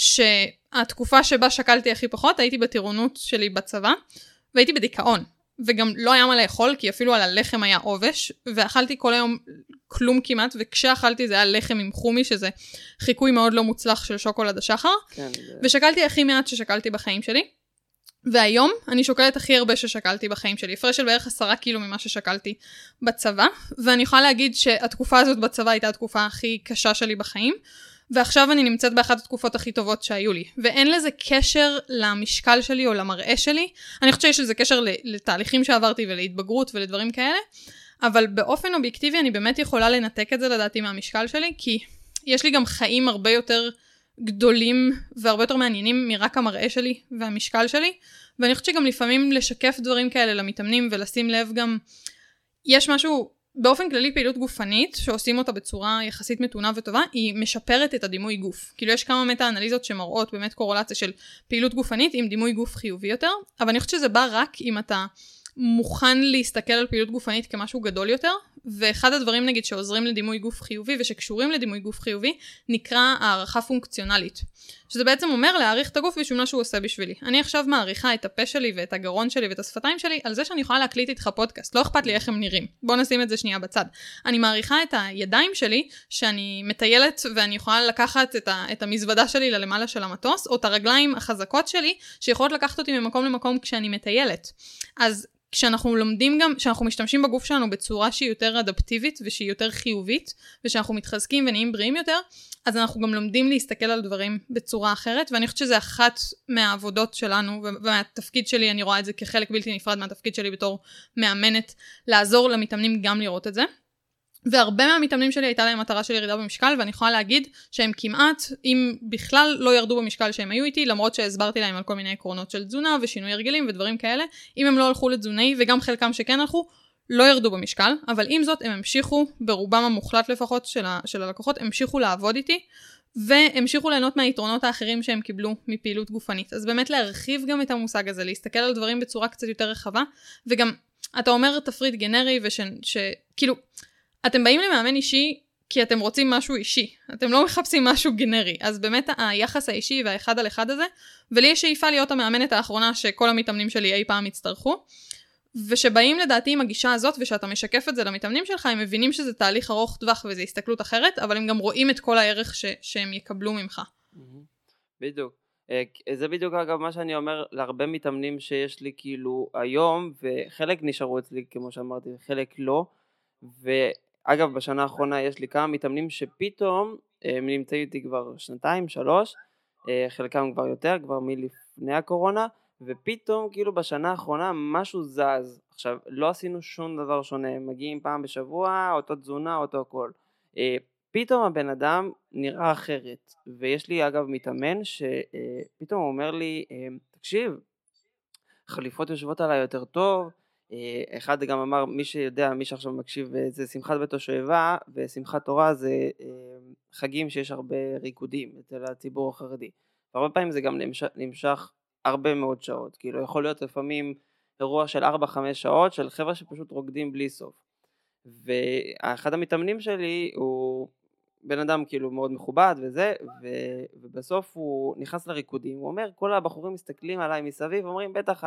[SPEAKER 2] שהתקופה שבה שקלתי הכי פחות, הייתי בטירונות שלי בצבא, והייתי בדיכאון. וגם לא היה מה לאכול, כי אפילו על הלחם היה עובש, ואכלתי כל היום כלום כמעט, וכשאכלתי זה היה לחם עם חומי, שזה חיקוי מאוד לא מוצלח של שוקולד השחר, כן, זה... ושקלתי הכי מעט ששקלתי בחיים שלי, והיום אני שוקלת הכי הרבה ששקלתי בחיים שלי, הפרש של בערך עשרה קילו ממה ששקלתי בצבא, ואני יכולה להגיד שהתקופה הזאת בצבא הייתה התקופה הכי קשה שלי בחיים, ועכשיו אני נמצאת באחת התקופות הכי טובות שהיו לי. ואין לזה קשר למשקל שלי או למראה שלי. אני חושבת שיש לזה קשר לתהליכים שעברתי ולהתבגרות ולדברים כאלה. אבל באופן אובייקטיבי אני באמת יכולה לנתק את זה לדעתי מהמשקל שלי, כי יש לי גם חיים הרבה יותר גדולים והרבה יותר מעניינים מרק המראה שלי והמשקל שלי. ואני חושבת שגם לפעמים לשקף דברים כאלה למתאמנים ולשים לב גם, יש משהו... באופן כללי פעילות גופנית, שעושים אותה בצורה יחסית מתונה וטובה, היא משפרת את הדימוי גוף. כאילו יש כמה מטה-אנליזות שמראות באמת קורולציה של פעילות גופנית עם דימוי גוף חיובי יותר, אבל אני חושבת שזה בא רק אם אתה מוכן להסתכל על פעילות גופנית כמשהו גדול יותר, ואחד הדברים נגיד שעוזרים לדימוי גוף חיובי ושקשורים לדימוי גוף חיובי, נקרא הערכה פונקציונלית. שזה בעצם אומר להעריך את הגוף בשביל מה שהוא עושה בשבילי. אני עכשיו מעריכה את הפה שלי ואת הגרון שלי ואת השפתיים שלי על זה שאני יכולה להקליט איתך פודקאסט. לא אכפת לי איך הם נראים. בוא נשים את זה שנייה בצד. אני מעריכה את הידיים שלי שאני מטיילת ואני יכולה לקחת את, ה- את המזוודה שלי ללמעלה של המטוס, או את הרגליים החזקות שלי שיכולות לקחת אותי ממקום למקום כשאני מטיילת. אז כשאנחנו לומדים גם, כשאנחנו משתמשים בגוף שלנו בצורה שהיא יותר אדפטיבית ושהיא יותר חיובית, ושאנחנו מתחזקים ונהיים בריאים יותר, אז אנחנו גם לומדים להסתכל על דברים בצורה אחרת, ואני חושבת שזה אחת מהעבודות שלנו, והתפקיד שלי, אני רואה את זה כחלק בלתי נפרד מהתפקיד שלי בתור מאמנת, לעזור למתאמנים גם לראות את זה. והרבה מהמתאמנים שלי הייתה להם מטרה של ירידה במשקל, ואני יכולה להגיד שהם כמעט, אם בכלל לא ירדו במשקל שהם היו איתי, למרות שהסברתי להם על כל מיני עקרונות של תזונה ושינוי הרגלים ודברים כאלה, אם הם לא הלכו לתזונאי, וגם חלקם שכן הלכו, לא ירדו במשקל, אבל עם זאת הם המשיכו, ברובם המוחלט לפחות של, ה, של הלקוחות, המשיכו לעבוד איתי, והמשיכו ליהנות מהיתרונות האחרים שהם קיבלו מפעילות גופנית. אז באמת להרחיב גם את המושג הזה, להסתכל על דברים בצורה קצת יותר רחבה, וגם, אתה אומר תפריט גנרי, ושכאילו, אתם באים למאמן אישי כי אתם רוצים משהו אישי. אתם לא מחפשים משהו גנרי. אז באמת היחס האישי והאחד על אחד הזה, ולי יש שאיפה להיות המאמנת האחרונה שכל המתאמנים שלי אי פעם יצטרכו, ושבאים לדעתי עם הגישה הזאת, ושאתה משקף את זה למתאמנים שלך, הם מבינים שזה תהליך ארוך טווח וזה הסתכלות אחרת, אבל הם גם רואים את כל הערך ש- שהם יקבלו ממך.
[SPEAKER 1] בדיוק. זה בדיוק אגב מה שאני אומר להרבה מתאמנים שיש לי כאילו היום, וחלק נשארו אצלי כמו שאמרתי, חלק לא, ואגב בשנה האחרונה יש לי כמה מתאמנים שפתאום הם נמצאים איתי כבר שנתיים, שלוש, חלקם כבר יותר, כבר מלפני הקורונה, ופתאום כאילו בשנה האחרונה משהו זז. עכשיו לא עשינו שום דבר שונה, מגיעים פעם בשבוע, אותו תזונה, אותו הכל. פתאום הבן אדם נראה אחרת, ויש לי אגב מתאמן שפתאום הוא אומר לי, תקשיב, חליפות יושבות עליי יותר טוב. אחד גם אמר, מי שיודע, מי שעכשיו מקשיב, זה שמחת בית השואבה, ושמחת תורה זה חגים שיש הרבה ריקודים אצל הציבור החרדי. והרבה פעמים זה גם נמשך, נמשך הרבה מאוד שעות, כאילו יכול להיות לפעמים אירוע של ארבע חמש שעות של חבר'ה שפשוט רוקדים בלי סוף. ואחד המתאמנים שלי הוא בן אדם כאילו מאוד מכובד וזה, ו... ובסוף הוא נכנס לריקודים, הוא אומר, כל הבחורים מסתכלים עליי מסביב, אומרים בטח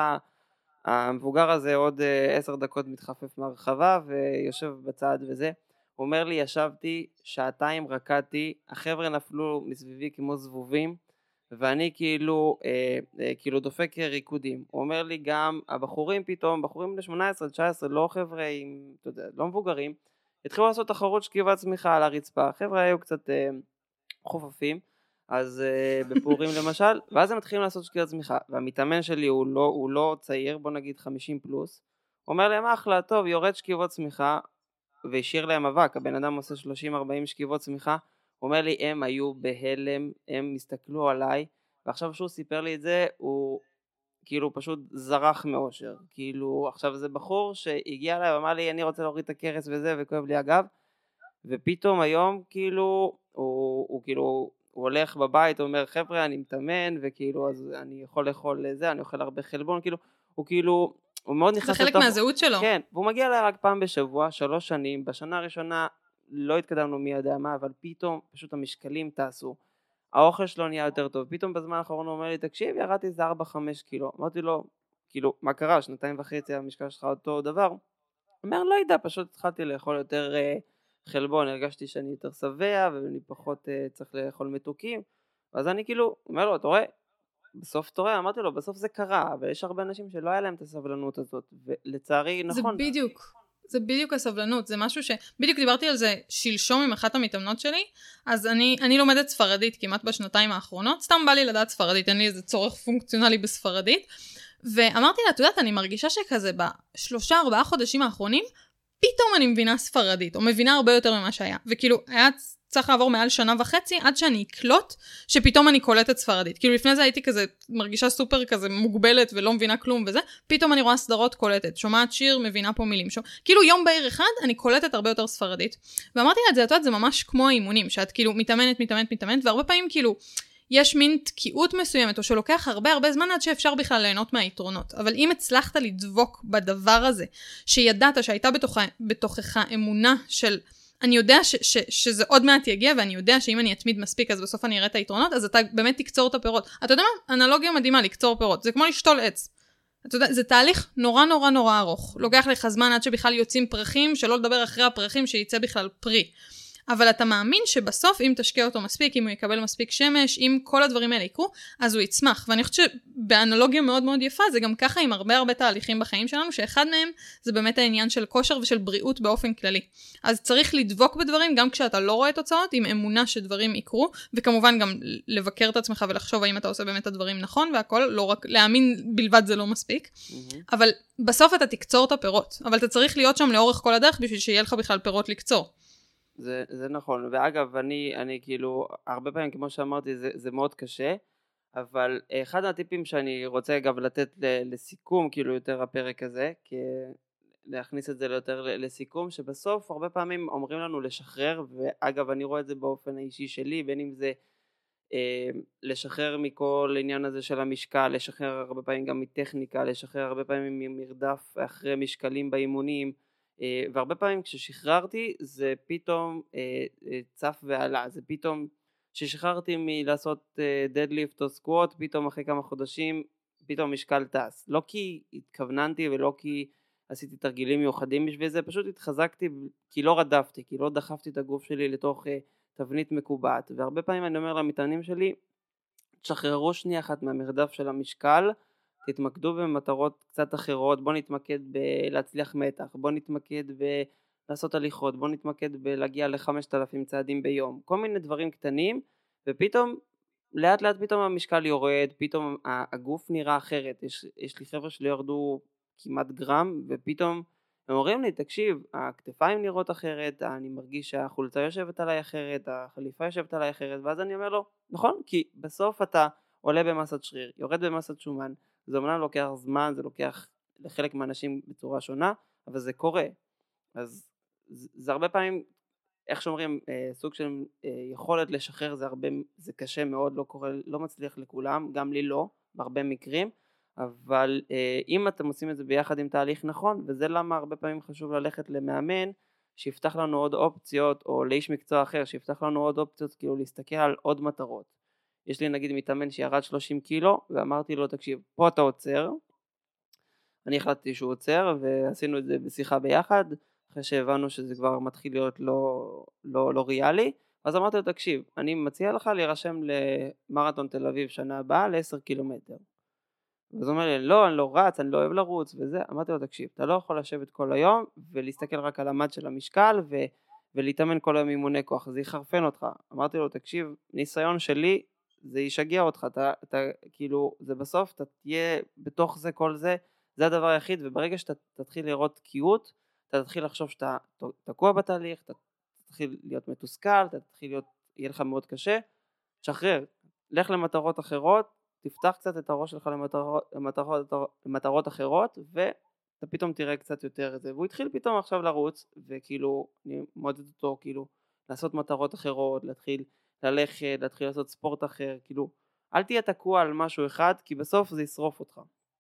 [SPEAKER 1] המבוגר הזה עוד עשר דקות מתחפף מהרחבה ויושב בצד וזה. הוא אומר לי, ישבתי שעתיים, רקדתי, החבר'ה נפלו מסביבי כמו זבובים, ואני כאילו, אה, אה, כאילו דופק ריקודים. הוא אומר לי גם, הבחורים פתאום, בחורים ל-שמונה עשרה תשע עשרה, לא חבר'ה עם, אתה יודע, לא מבוגרים, התחילו לעשות תחרות שכיבת צמיחה על הרצפה. החבר'ה היו קצת אה, חופפים, אז אה, בפורים למשל, ואז הם מתחילים לעשות שכיבת צמיחה, והמתאמן שלי הוא לא, הוא לא צעיר, בוא נגיד חמישים פלוס, הוא אומר להם, אחלה, טוב, יורד שכיבות צמיחה, והשאיר להם אבק, הבן אדם עושה שלושים ארבעים שכיבות צמיחה, הוא אומר לי, הם היו בהלם, הם הסתכלו עליי, ועכשיו שהוא סיפר לי את זה, הוא כאילו פשוט זרח מאושר. כאילו, עכשיו זה בחור שהגיע אליי ואמר לי, אני רוצה להוריד את הכרס וזה, וכואב לי הגב, ופתאום היום, כאילו, הוא, הוא כאילו, הוא הולך בבית, הוא אומר, חבר'ה, אני מתאמן, וכאילו, אז אני יכול לאכול לזה, אני אוכל הרבה חלבון, כאילו, הוא כאילו, הוא מאוד נכנס...
[SPEAKER 2] זה חלק לתוך... מהזהות שלו.
[SPEAKER 1] כן, והוא מגיע אליי רק פעם בשבוע, שלוש שנים, בשנה הראשונה, לא התקדמנו מי יודע מה, אבל פתאום פשוט המשקלים טסו, האוכל שלו נהיה יותר טוב, פתאום בזמן האחרון הוא אומר לי, תקשיב, ירדתי איזה ארבע חמש קילו, אמרתי לו, כאילו, מה קרה, שנתיים וחצי המשקל שלך אותו דבר, הוא אומר, לא יודע, פשוט התחלתי לאכול יותר אה, חלבון, הרגשתי שאני יותר שבע, ואני פחות אה, צריך לאכול מתוקים, ואז אני כאילו, אומר לו, אתה רואה, בסוף אתה רואה, אמרתי לו, בסוף זה קרה, אבל יש הרבה אנשים שלא היה להם את הסבלנות הזאת, ולצערי, נכון.
[SPEAKER 2] זה בדיוק. זה בדיוק הסבלנות, זה משהו ש... בדיוק דיברתי על זה שלשום עם אחת המתאמנות שלי, אז אני, אני לומדת ספרדית כמעט בשנתיים האחרונות, סתם בא לי לדעת ספרדית, אין לי איזה צורך פונקציונלי בספרדית, ואמרתי לה, את יודעת, אני מרגישה שכזה בשלושה ארבעה חודשים האחרונים, פתאום אני מבינה ספרדית, או מבינה הרבה יותר ממה שהיה, וכאילו היה צריך לעבור מעל שנה וחצי, עד שאני אקלוט, שפתאום אני קולטת ספרדית. כאילו לפני זה הייתי כזה, מרגישה סופר כזה מוגבלת, ולא מבינה כלום וזה, פתאום אני רואה סדרות קולטת, שומעת שיר, מבינה פה מילים. שומע... כאילו יום בהיר אחד, אני קולטת הרבה יותר ספרדית. ואמרתי לה את זה, את יודעת, זה ממש כמו האימונים, שאת כאילו מתאמנת, מתאמנת, מתאמנת, והרבה פעמים כאילו, יש מין תקיעות מסוימת, או שלוקח הרבה הרבה זמן עד שאפשר בכלל ליהנות מהיתרונות. אבל אם הצלחת לדבוק בדבר הזה, שידעת שהייתה בתוכה, בתוכך אמונה של אני יודע ש- ש- שזה עוד מעט יגיע, ואני יודע שאם אני אתמיד מספיק, אז בסוף אני אראה את היתרונות, אז אתה באמת תקצור את הפירות. אתה יודע מה? אנלוגיה מדהימה, לקצור פירות. זה כמו לשתול עץ. אתה יודע, זה תהליך נורא נורא נורא ארוך. לוקח לך זמן עד שבכלל יוצאים פרחים, שלא לדבר אחרי הפרחים שיצא בכלל פרי. אבל אתה מאמין שבסוף אם תשקיע אותו מספיק, אם הוא יקבל מספיק שמש, אם כל הדברים האלה יקרו, אז הוא יצמח. ואני חושבת שבאנלוגיה מאוד מאוד יפה, זה גם ככה עם הרבה הרבה תהליכים בחיים שלנו, שאחד מהם זה באמת העניין של כושר ושל בריאות באופן כללי. אז צריך לדבוק בדברים, גם כשאתה לא רואה תוצאות, עם אמונה שדברים יקרו, וכמובן גם לבקר את עצמך ולחשוב האם אתה עושה באמת את הדברים נכון, והכל, לא רק להאמין בלבד זה לא מספיק. Mm-hmm. אבל בסוף אתה תקצור את הפירות, אבל אתה צריך להיות שם לאורך כל הדרך בשביל שיהיה לך בכלל פירות לקצור.
[SPEAKER 1] זה, זה נכון, ואגב, אני, אני כאילו, הרבה פעמים, כמו שאמרתי, זה, זה מאוד קשה, אבל אחד הטיפים שאני רוצה אגב לתת לסיכום, כאילו יותר הפרק הזה, כי להכניס את זה יותר לסיכום, שבסוף הרבה פעמים אומרים לנו לשחרר, ואגב, אני רואה את זה באופן האישי שלי, בין אם זה אה, לשחרר מכל עניין הזה של המשקל, לשחרר הרבה פעמים גם מטכניקה, לשחרר הרבה פעמים ממרדף אחרי משקלים באימונים, והרבה פעמים כששחררתי זה פתאום צף ועלה, זה פתאום ששחררתי מלעשות דדליפט או סקווט, פתאום אחרי כמה חודשים פתאום משקל טס, לא כי התכווננתי ולא כי עשיתי תרגילים מיוחדים בשביל זה, פשוט התחזקתי כי לא רדפתי, כי לא דחפתי את הגוף שלי לתוך תבנית מקובעת. והרבה פעמים אני אומר למתאמנים שלי, תשחררו שנייה אחת מהמרדף של המשקל, תתמקדו במטרות קצת אחרות, בוא נתמקד בלהצליח מתח, בוא נתמקד בלעשות הליכות, בוא נתמקד בלהגיע לחמשת אלפים צעדים ביום, כל מיני דברים קטנים, ופתאום לאט לאט פתאום המשקל יורד, פתאום הגוף נראה אחרת. יש, יש לי חבר'ה שלא ירדו כמעט גרם, ופתאום הם אומרים לי, תקשיב, הכתפיים נראות אחרת, אני מרגיש שהחולצה יושבת עליי אחרת, החליפה יושבת עליי אחרת, ואז אני אומר לו, נכון, כי בסוף אתה עולה במסת שריר, יורד במסת שומן, זה אומנם לוקח זמן, זה לוקח לחלק מהאנשים בצורה שונה, אבל זה קורה. אז זה, זה הרבה פעמים, איך שאומרים, אה, סוג של אה, יכולת לשחרר, זה הרבה, זה קשה מאוד, לא קורה, לא מצליח לכולם, גם לי לא, בהרבה מקרים, אבל אה, אם אתם עושים את זה ביחד עם תהליך נכון, וזה למה הרבה פעמים חשוב ללכת למאמן, שיפתח לנו עוד אופציות, או לאיש מקצוע אחר, שיפתח לנו עוד אופציות, כאילו להסתכל על עוד מטרות. יש לי נגיד מתאמן שירד שלושים קילו, ואמרתי לו, תקשיב, פה אתה עוצר, אני החלטתי שהוא עוצר, ועשינו את זה בשיחה ביחד, אחרי שהבנו שזה כבר מתחיל להיות לא, לא, לא ריאלי, אז אמרתי לו, תקשיב, אני מציע לך להירשם למרתון תל אביב שנה הבאה, ל-עשרה קילומטר. אז הוא אומר לי, לא, אני לא רץ, אני לא אוהב לרוץ, וזה, אמרתי לו, תקשיב, אתה לא יכול לשבת כל היום, ולהסתכל רק על המד של המשקל, ו, ולהתאמן כל היום אימוני כוח, זה יחרפן אותך. אמרתי לו, תקשיב, ניסיון שלי, זה ישגע אותך, אתה, אתה, כאילו, זה בסוף, אתה תהיה בתוך זה, כל זה, זה הדבר היחיד, וברגע שאתה תתחיל לראות תקיעות, אתה תתחיל לחשוב שאתה תקוע בתהליך, אתה תתחיל להיות מתוסכל, אתה תתחיל להיות, יהיה לך מאוד קשה, שחרר, לך למטרות אחרות, תפתח קצת את הראש שלך למטרות, למטרות, למטרות אחרות, ואתה פתאום תראה קצת יותר את זה, והוא התחיל פתאום עכשיו לרוץ, וכאילו, אני מודד אותו, כאילו, לעשות מטרות אחרות, להתחיל ללכת, להתחיל לעשות ספורט אחר, כאילו, אל תהיה תקוע על משהו אחד, כי בסוף זה ישרוף אותך.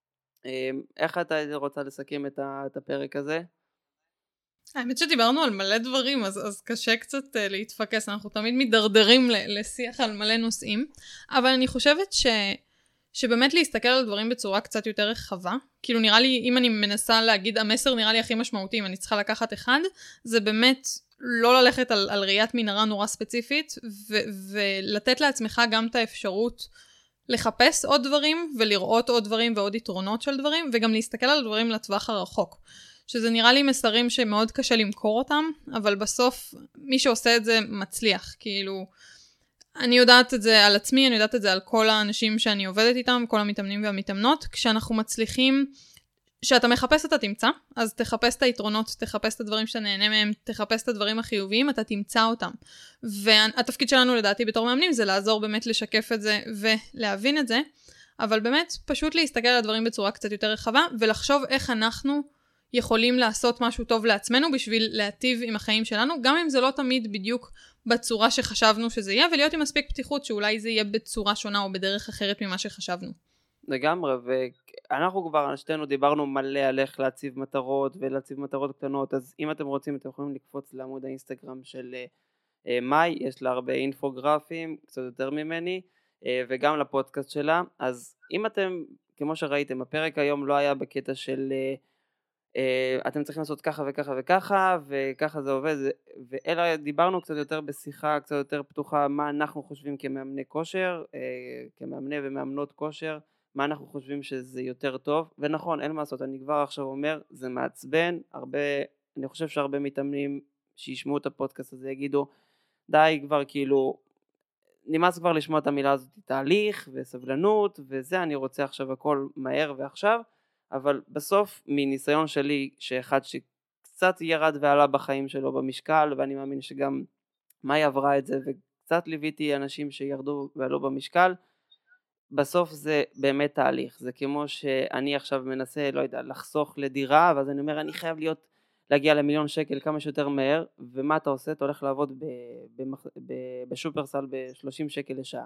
[SPEAKER 1] איך אתה רוצה לסכם את הפרק הזה?
[SPEAKER 2] האמת שדיברנו על מלא דברים, אז, אז קשה קצת uh, להתפקס, אנחנו תמיד מדרדרים לשיח על מלא נושאים, אבל אני חושבת ש, שבאמת להסתכל על דברים בצורה קצת יותר רחבה, כאילו נראה לי, אם אני מנסה להגיד, המסר נראה לי הכי משמעותי, אם אני צריכה לקחת אחד, זה באמת לא ללכת על, על ראיית מנהרה נורא ספציפית, ו- ולתת לעצמך גם את האפשרות לחפש עוד דברים, ולראות עוד דברים ועוד יתרונות של דברים, וגם להסתכל על דברים לטווח הרחוק. שזה נראה לי מסרים שמאוד קשה למכור אותם, אבל בסוף מי שעושה את זה מצליח, כאילו, אני יודעת את זה על עצמי, אני יודעת את זה על כל האנשים שאני עובדת איתם, כל המתאמנים והמתאמנות, כשאנחנו מצליחים, שאתה מחפש אתה תמצא, אז תחפש את היתרונות, תחפש את הדברים שאתה נהנה מהם, תחפש את הדברים החיוביים, אתה תמצא אותם. והתפקיד שלנו לדעתי בתור מאמנים זה לעזור באמת לשקף את זה ולהבין את זה, אבל באמת פשוט להסתכל על הדברים בצורה קצת יותר רחבה, ולחשוב איך אנחנו יכולים לעשות משהו טוב לעצמנו בשביל להטיב עם החיים שלנו, גם אם זה לא תמיד בדיוק בצורה שחשבנו שזה יהיה, ולהיות עם מספיק פתיחות שאולי זה יהיה בצורה שונה או בדרך אחרת ממה שחשבנו.
[SPEAKER 1] לגמרי, ואנחנו כבר שתינו דיברנו מלא על איך להציב מטרות ולהציב מטרות קטנות, אז אם אתם רוצים אתם יכולים לקפוץ לעמוד האינסטגרם של מאי, יש לה הרבה אינפוגרפים, קצת יותר ממני, וגם לפודקאסט שלה. אז אם אתם, כמו שראיתם, הפרק היום לא היה בקטע של אתם צריכים לעשות ככה וככה וככה, וככה זה עובד, ואלה דיברנו קצת יותר בשיחה, קצת יותר פתוחה, מה אנחנו חושבים כמאמני כושר, כמאמני ומאמנות כושר, מה אנחנו חושבים שזה יותר טוב, ונכון, אין מה לעשות, אני כבר עכשיו אומר, זה מעצבן, הרבה, אני חושב שהרבה מתאמנים שישמעו את הפודקאסט הזה, יגידו, די כבר כאילו, נמאס כבר לשמוע את המילה הזאת, תהליך וסבלנות, וזה אני רוצה עכשיו הכל מהר ועכשיו, אבל בסוף מניסיון שלי, שאחד שקצת ירד ועלה בחיים שלו במשקל, ואני מאמין שגם מאי עברה את זה, וקצת ליוויתי אנשים שירדו ועלו במשקל, בסוף זה באמת תהליך, זה כמו שאני עכשיו מנסה, לא יודע, לחסוך לדירה, ואז אני אומר, אני חייב להיות, להגיע למיליון שקל כמה שיותר מהר, ומה אתה עושה? אתה הולך לעבוד בשופרסל ב-שלושים שקל לשעה.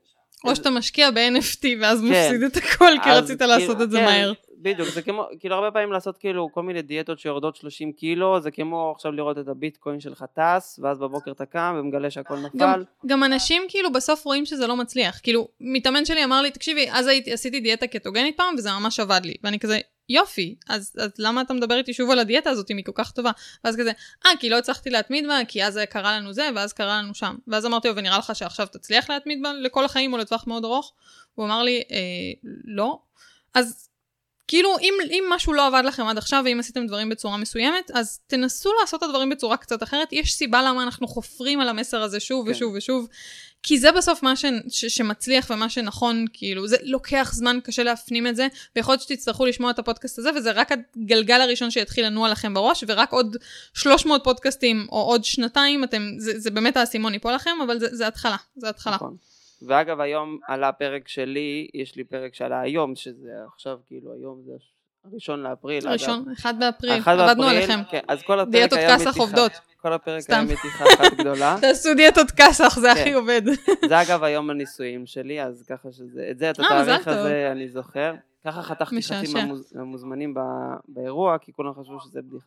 [SPEAKER 2] או שאתה משקיע ב-אן אף טי ואז מפסיד את הכל, כי רצית לעשות את זה מהר.
[SPEAKER 1] בדיוק, זה כמו, כאילו הרבה פעמים לעשות כאילו כל מיני דיאטות שיורדות שלושים קילו, זה כמו עכשיו לראות את הביטקוין שלך טס, ואז בבוקר אתה קם ומגלה שהכל נפל.
[SPEAKER 2] גם אנשים כאילו בסוף רואים שזה לא מצליח, כאילו מתאמן שלי אמר לי, תקשיבי, אז עשיתי דיאטה קטוגנית פעם וזה ממש עבד לי, ואני כזה, יופי, אז, אז למה אתה מדבר איתי שוב על הדיאטה הזאת אם היא כל כך טובה? ואז כזה, אה, כי לא הצלחתי להתמיד בה, כי אז קרה לנו זה, ואז קרה לנו שם. ואז אמרתי לו, ונראה לך שעכשיו תצליח להתמיד בה לכל החיים או לטווח מאוד ארוך? הוא אמר לי, אה, לא. אז כאילו, אם, אם משהו לא עבד לכם עד עכשיו, ואם עשיתם דברים בצורה מסוימת, אז תנסו לעשות את הדברים בצורה קצת אחרת. יש סיבה למה אנחנו חופרים על המסר הזה שוב ושוב ושוב, כי זה בסוף מה ש, ש, שמצליח ומה שנכון, כאילו, זה לוקח זמן, קשה להפנים את זה, ויכול להיות שתצטרכו לשמוע את הפודקאסט הזה, וזה רק הגלגל הראשון שיתחיל לנוע לכם בראש, ורק עוד שלוש מאות פודקאסטים, או עוד שנתיים, אתם, זה, זה באמת האסימון ייפול לכם, אבל זה, זה התחלה, זה התחלה.
[SPEAKER 1] נכון. ואגב, היום עלה פרק שלי, יש לי פרק שעלה היום, שזה עכשיו, כאילו, היום זה הראשון לאפריל.
[SPEAKER 2] הראשון, אחד באפריל, עבדנו עליכם.
[SPEAKER 1] כן, אז כל הפרק
[SPEAKER 2] דיאטות כסח עובדות.
[SPEAKER 1] כל הפרק היה מתיחה אחת גדולה.
[SPEAKER 2] תעשו דיאטות כסח, זה הכי עובד.
[SPEAKER 1] זה אגב היום הניסויים שלי, אז ככה שזה, את זה, את התאריך הזה אני זוכר. ככה חתכתי חצי מהמוזמנים באירוע, כי כולם חשבו שזה בדיחה.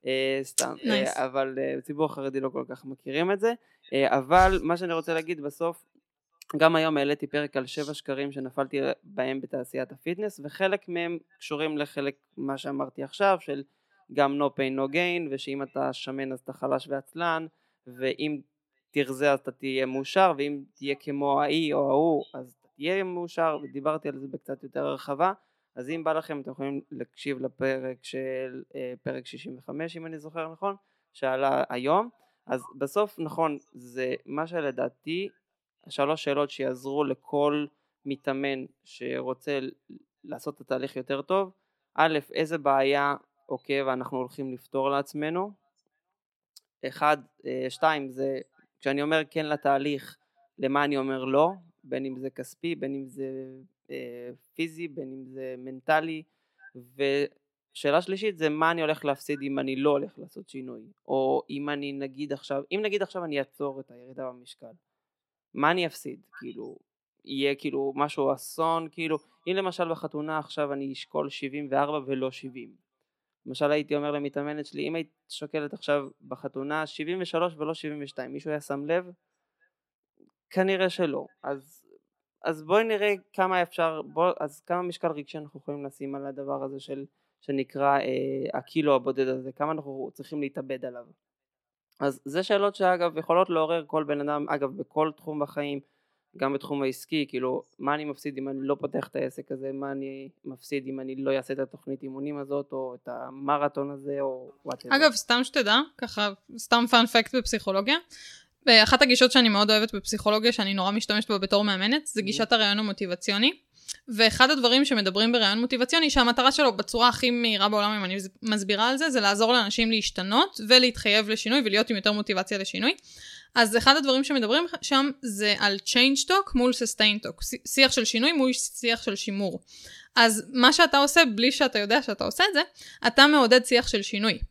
[SPEAKER 1] סתם, אבל ציבור החרדי לא כל כך מכירים את זה. אבל מה שאני רוצה להגיד בסוף, גם היום העליתי פרק על שבע שקרים שנפלתי בהם בתעשיית הפיטנס, וחלק מהם קשורים לחלק מה שאמרתי עכשיו, של גם no pain no gain, ושאם אתה שמן אז אתה חלש ועצלן, ואם תרזה אז אתה תהיה מאושר, ואם תהיה כמו האי או ההוא אז אתה תהיה מאושר, ודיברתי על זה בקצת יותר הרחבה. אז אם בא לכם אתם יכולים להקשיב לפרק של פרק שישים וחמש אם אני זוכר נכון, שעלה היום. אז בסוף נכון, זה מה שלדעתי שלוש שאלות שיעזרו לכל מתאמן שרוצה לעשות את התהליך יותר טוב. א', איזה בעיה אוקיי ואנחנו הולכים לפתור לעצמנו. אחד, שתיים, זה כשאני אומר כן לתהליך, למה אני אומר לא, בין אם זה כספי, בין אם זה אה, פיזי, בין אם זה מנטלי. ושאלה שלישית זה מה אני הולך להפסיד אם אני לא הולך לעשות שינוי, או אם אני נגיד עכשיו, אם נגיד עכשיו אני אעצור את הירידה במשקל, מה אני אפסיד? כאילו, יהיה כאילו משהו אסון, כאילו, אם למשל בחתונה עכשיו אני אשקול שבעים וארבע ולא שבעים. למשל הייתי אומר למתאמנת שלי, אם היית שוקלת עכשיו בחתונה שבעים ושלוש ולא שבעים ושתיים, מישהו היה שם לב? כנראה שלא. אז, אז בואי נראה כמה אפשר, בוא, אז כמה משקל רגשי אנחנו יכולים לשים על הדבר הזה של, שנקרא אה, הקילו הבודד הזה, כמה אנחנו צריכים להתאבד עליו. אז זה שאלות שאגב יכולות לעורר כל בן אדם, אגב בכל תחום בחיים, גם בתחום העסקי, כאילו מה אני מפסיד אם אני לא פותח את העסק הזה, מה אני מפסיד אם אני לא אעשה את התוכנית אימונים הזאת, או את המרתון הזה, או whatever.
[SPEAKER 2] אגב, סתם שתדע, ככה, סתם פאנ פקט בפסיכולוגיה, אחת הגישות שאני מאוד אוהבת בפסיכולוגיה, שאני נורא משתמשת בה בתור מאמנת, זה גישת הרעיון המוטיבציוני, ואחד הדברים שמדברים ברעיון מוטיבציוני, שהמטרה שלו בצורה הכי מהירה בעולם, אם אני מסבירה על זה, זה לעזור לאנשים להשתנות ולהתחייב לשינוי ולהיות עם יותר מוטיבציה לשינוי. אז אחד הדברים שמדברים שם זה על change talk מול sustain talk, שיח של שינוי מול שיח של שימור. אז מה שאתה עושה בלי שאתה יודע שאתה עושה את זה, אתה מעודד שיח של שינוי.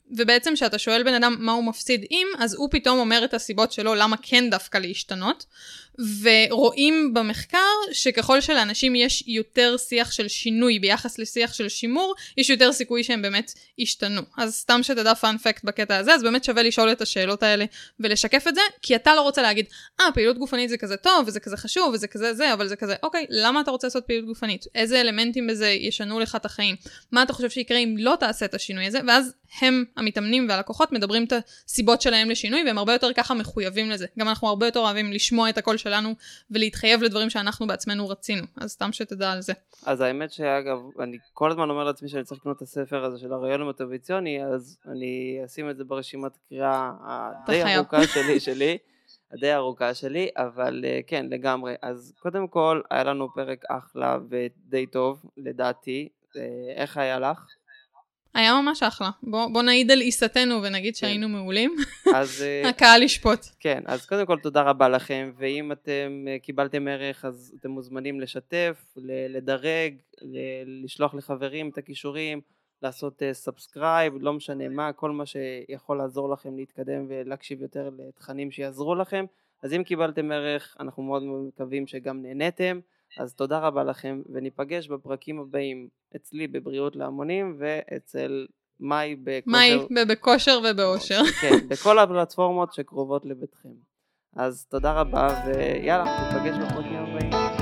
[SPEAKER 2] ובעצם שאתה שואל בן אדם מה הוא מפסיד אם, אז הוא פתאום אומר את הסיבות שלו למה כן דווקא להשתנות, ורואים במחקר שככל שלאנשים יש יותר שיח של שינוי ביחס לשיח של שימור, יש יותר סיכוי שהם באמת ישתנו. אז סתם שתדע פאנ פקט בקטע הזה, אז באמת שווה לשאול את השאלות האלה ולשקף את זה, כי אתה לא רוצה להגיד, אה, פעילות גופנית זה כזה טוב, וזה כזה חשוב, וזה כזה זה, אבל זה כזה, אוקיי, למה אתה רוצה לעשות פעילות גופנית? איזה אלמנטים בזה ישנו לך את החיים? מה אתה חושב שיקרה אם לא תעשה את השינוי הזה? ואז הם, המתאמנים והלקוחות, מדברים את הסיבות שלהם לשינוי, והם הרבה יותר ככה מחויבים לזה. גם אנחנו הרבה יותר אוהבים לשמוע את הקול שלנו, ולהתחייב לדברים שאנחנו בעצמנו רצינו. אז סתם שתדע על זה.
[SPEAKER 1] אז האמת שאגב, אני כל הזמן אומר לעצמי שאני צריך לקנות את הספר הזה של הרעיון המוטיבציוני, אז אני אשים את זה ברשימת קריאה הדי ארוכה שלי, שלי, הדי ארוכה שלי, אבל כן, לגמרי. אז קודם כל, היה לנו פרק אחלה ודי טוב, לדעתי. איך היה לך?
[SPEAKER 2] היה ממש אחלה. בוא, בוא נעיד על עיסתנו ונגיד שהיינו כן. מעולים.
[SPEAKER 1] אז,
[SPEAKER 2] הקהל ישפוט.
[SPEAKER 1] כן, אז קודם כל תודה רבה לכם, ואם אתם קיבלתם ערך, אז אתם מוזמנים לשתף, לדרג, לשלוח לחברים את הכישורים, לעשות סאבסקרייב, לא משנה מה, כל מה שיכול לעזור לכם להתקדם ולהקשיב יותר לתכנים שיעזרו לכם. אז אם קיבלתם ערך, אנחנו מאוד מאוד מקווים שגם נהניתם. אז תודה רבה לכם, וניפגש בפרקים הבאים אצלי בבריאות להמונים, ואצל מאי בכושר...
[SPEAKER 2] מאי בכושר ובאושר.
[SPEAKER 1] כן, בכל הפלטפורמות שקרובות לביתכם. אז תודה רבה, ויאללה, ניפגש בפרקים הבאים.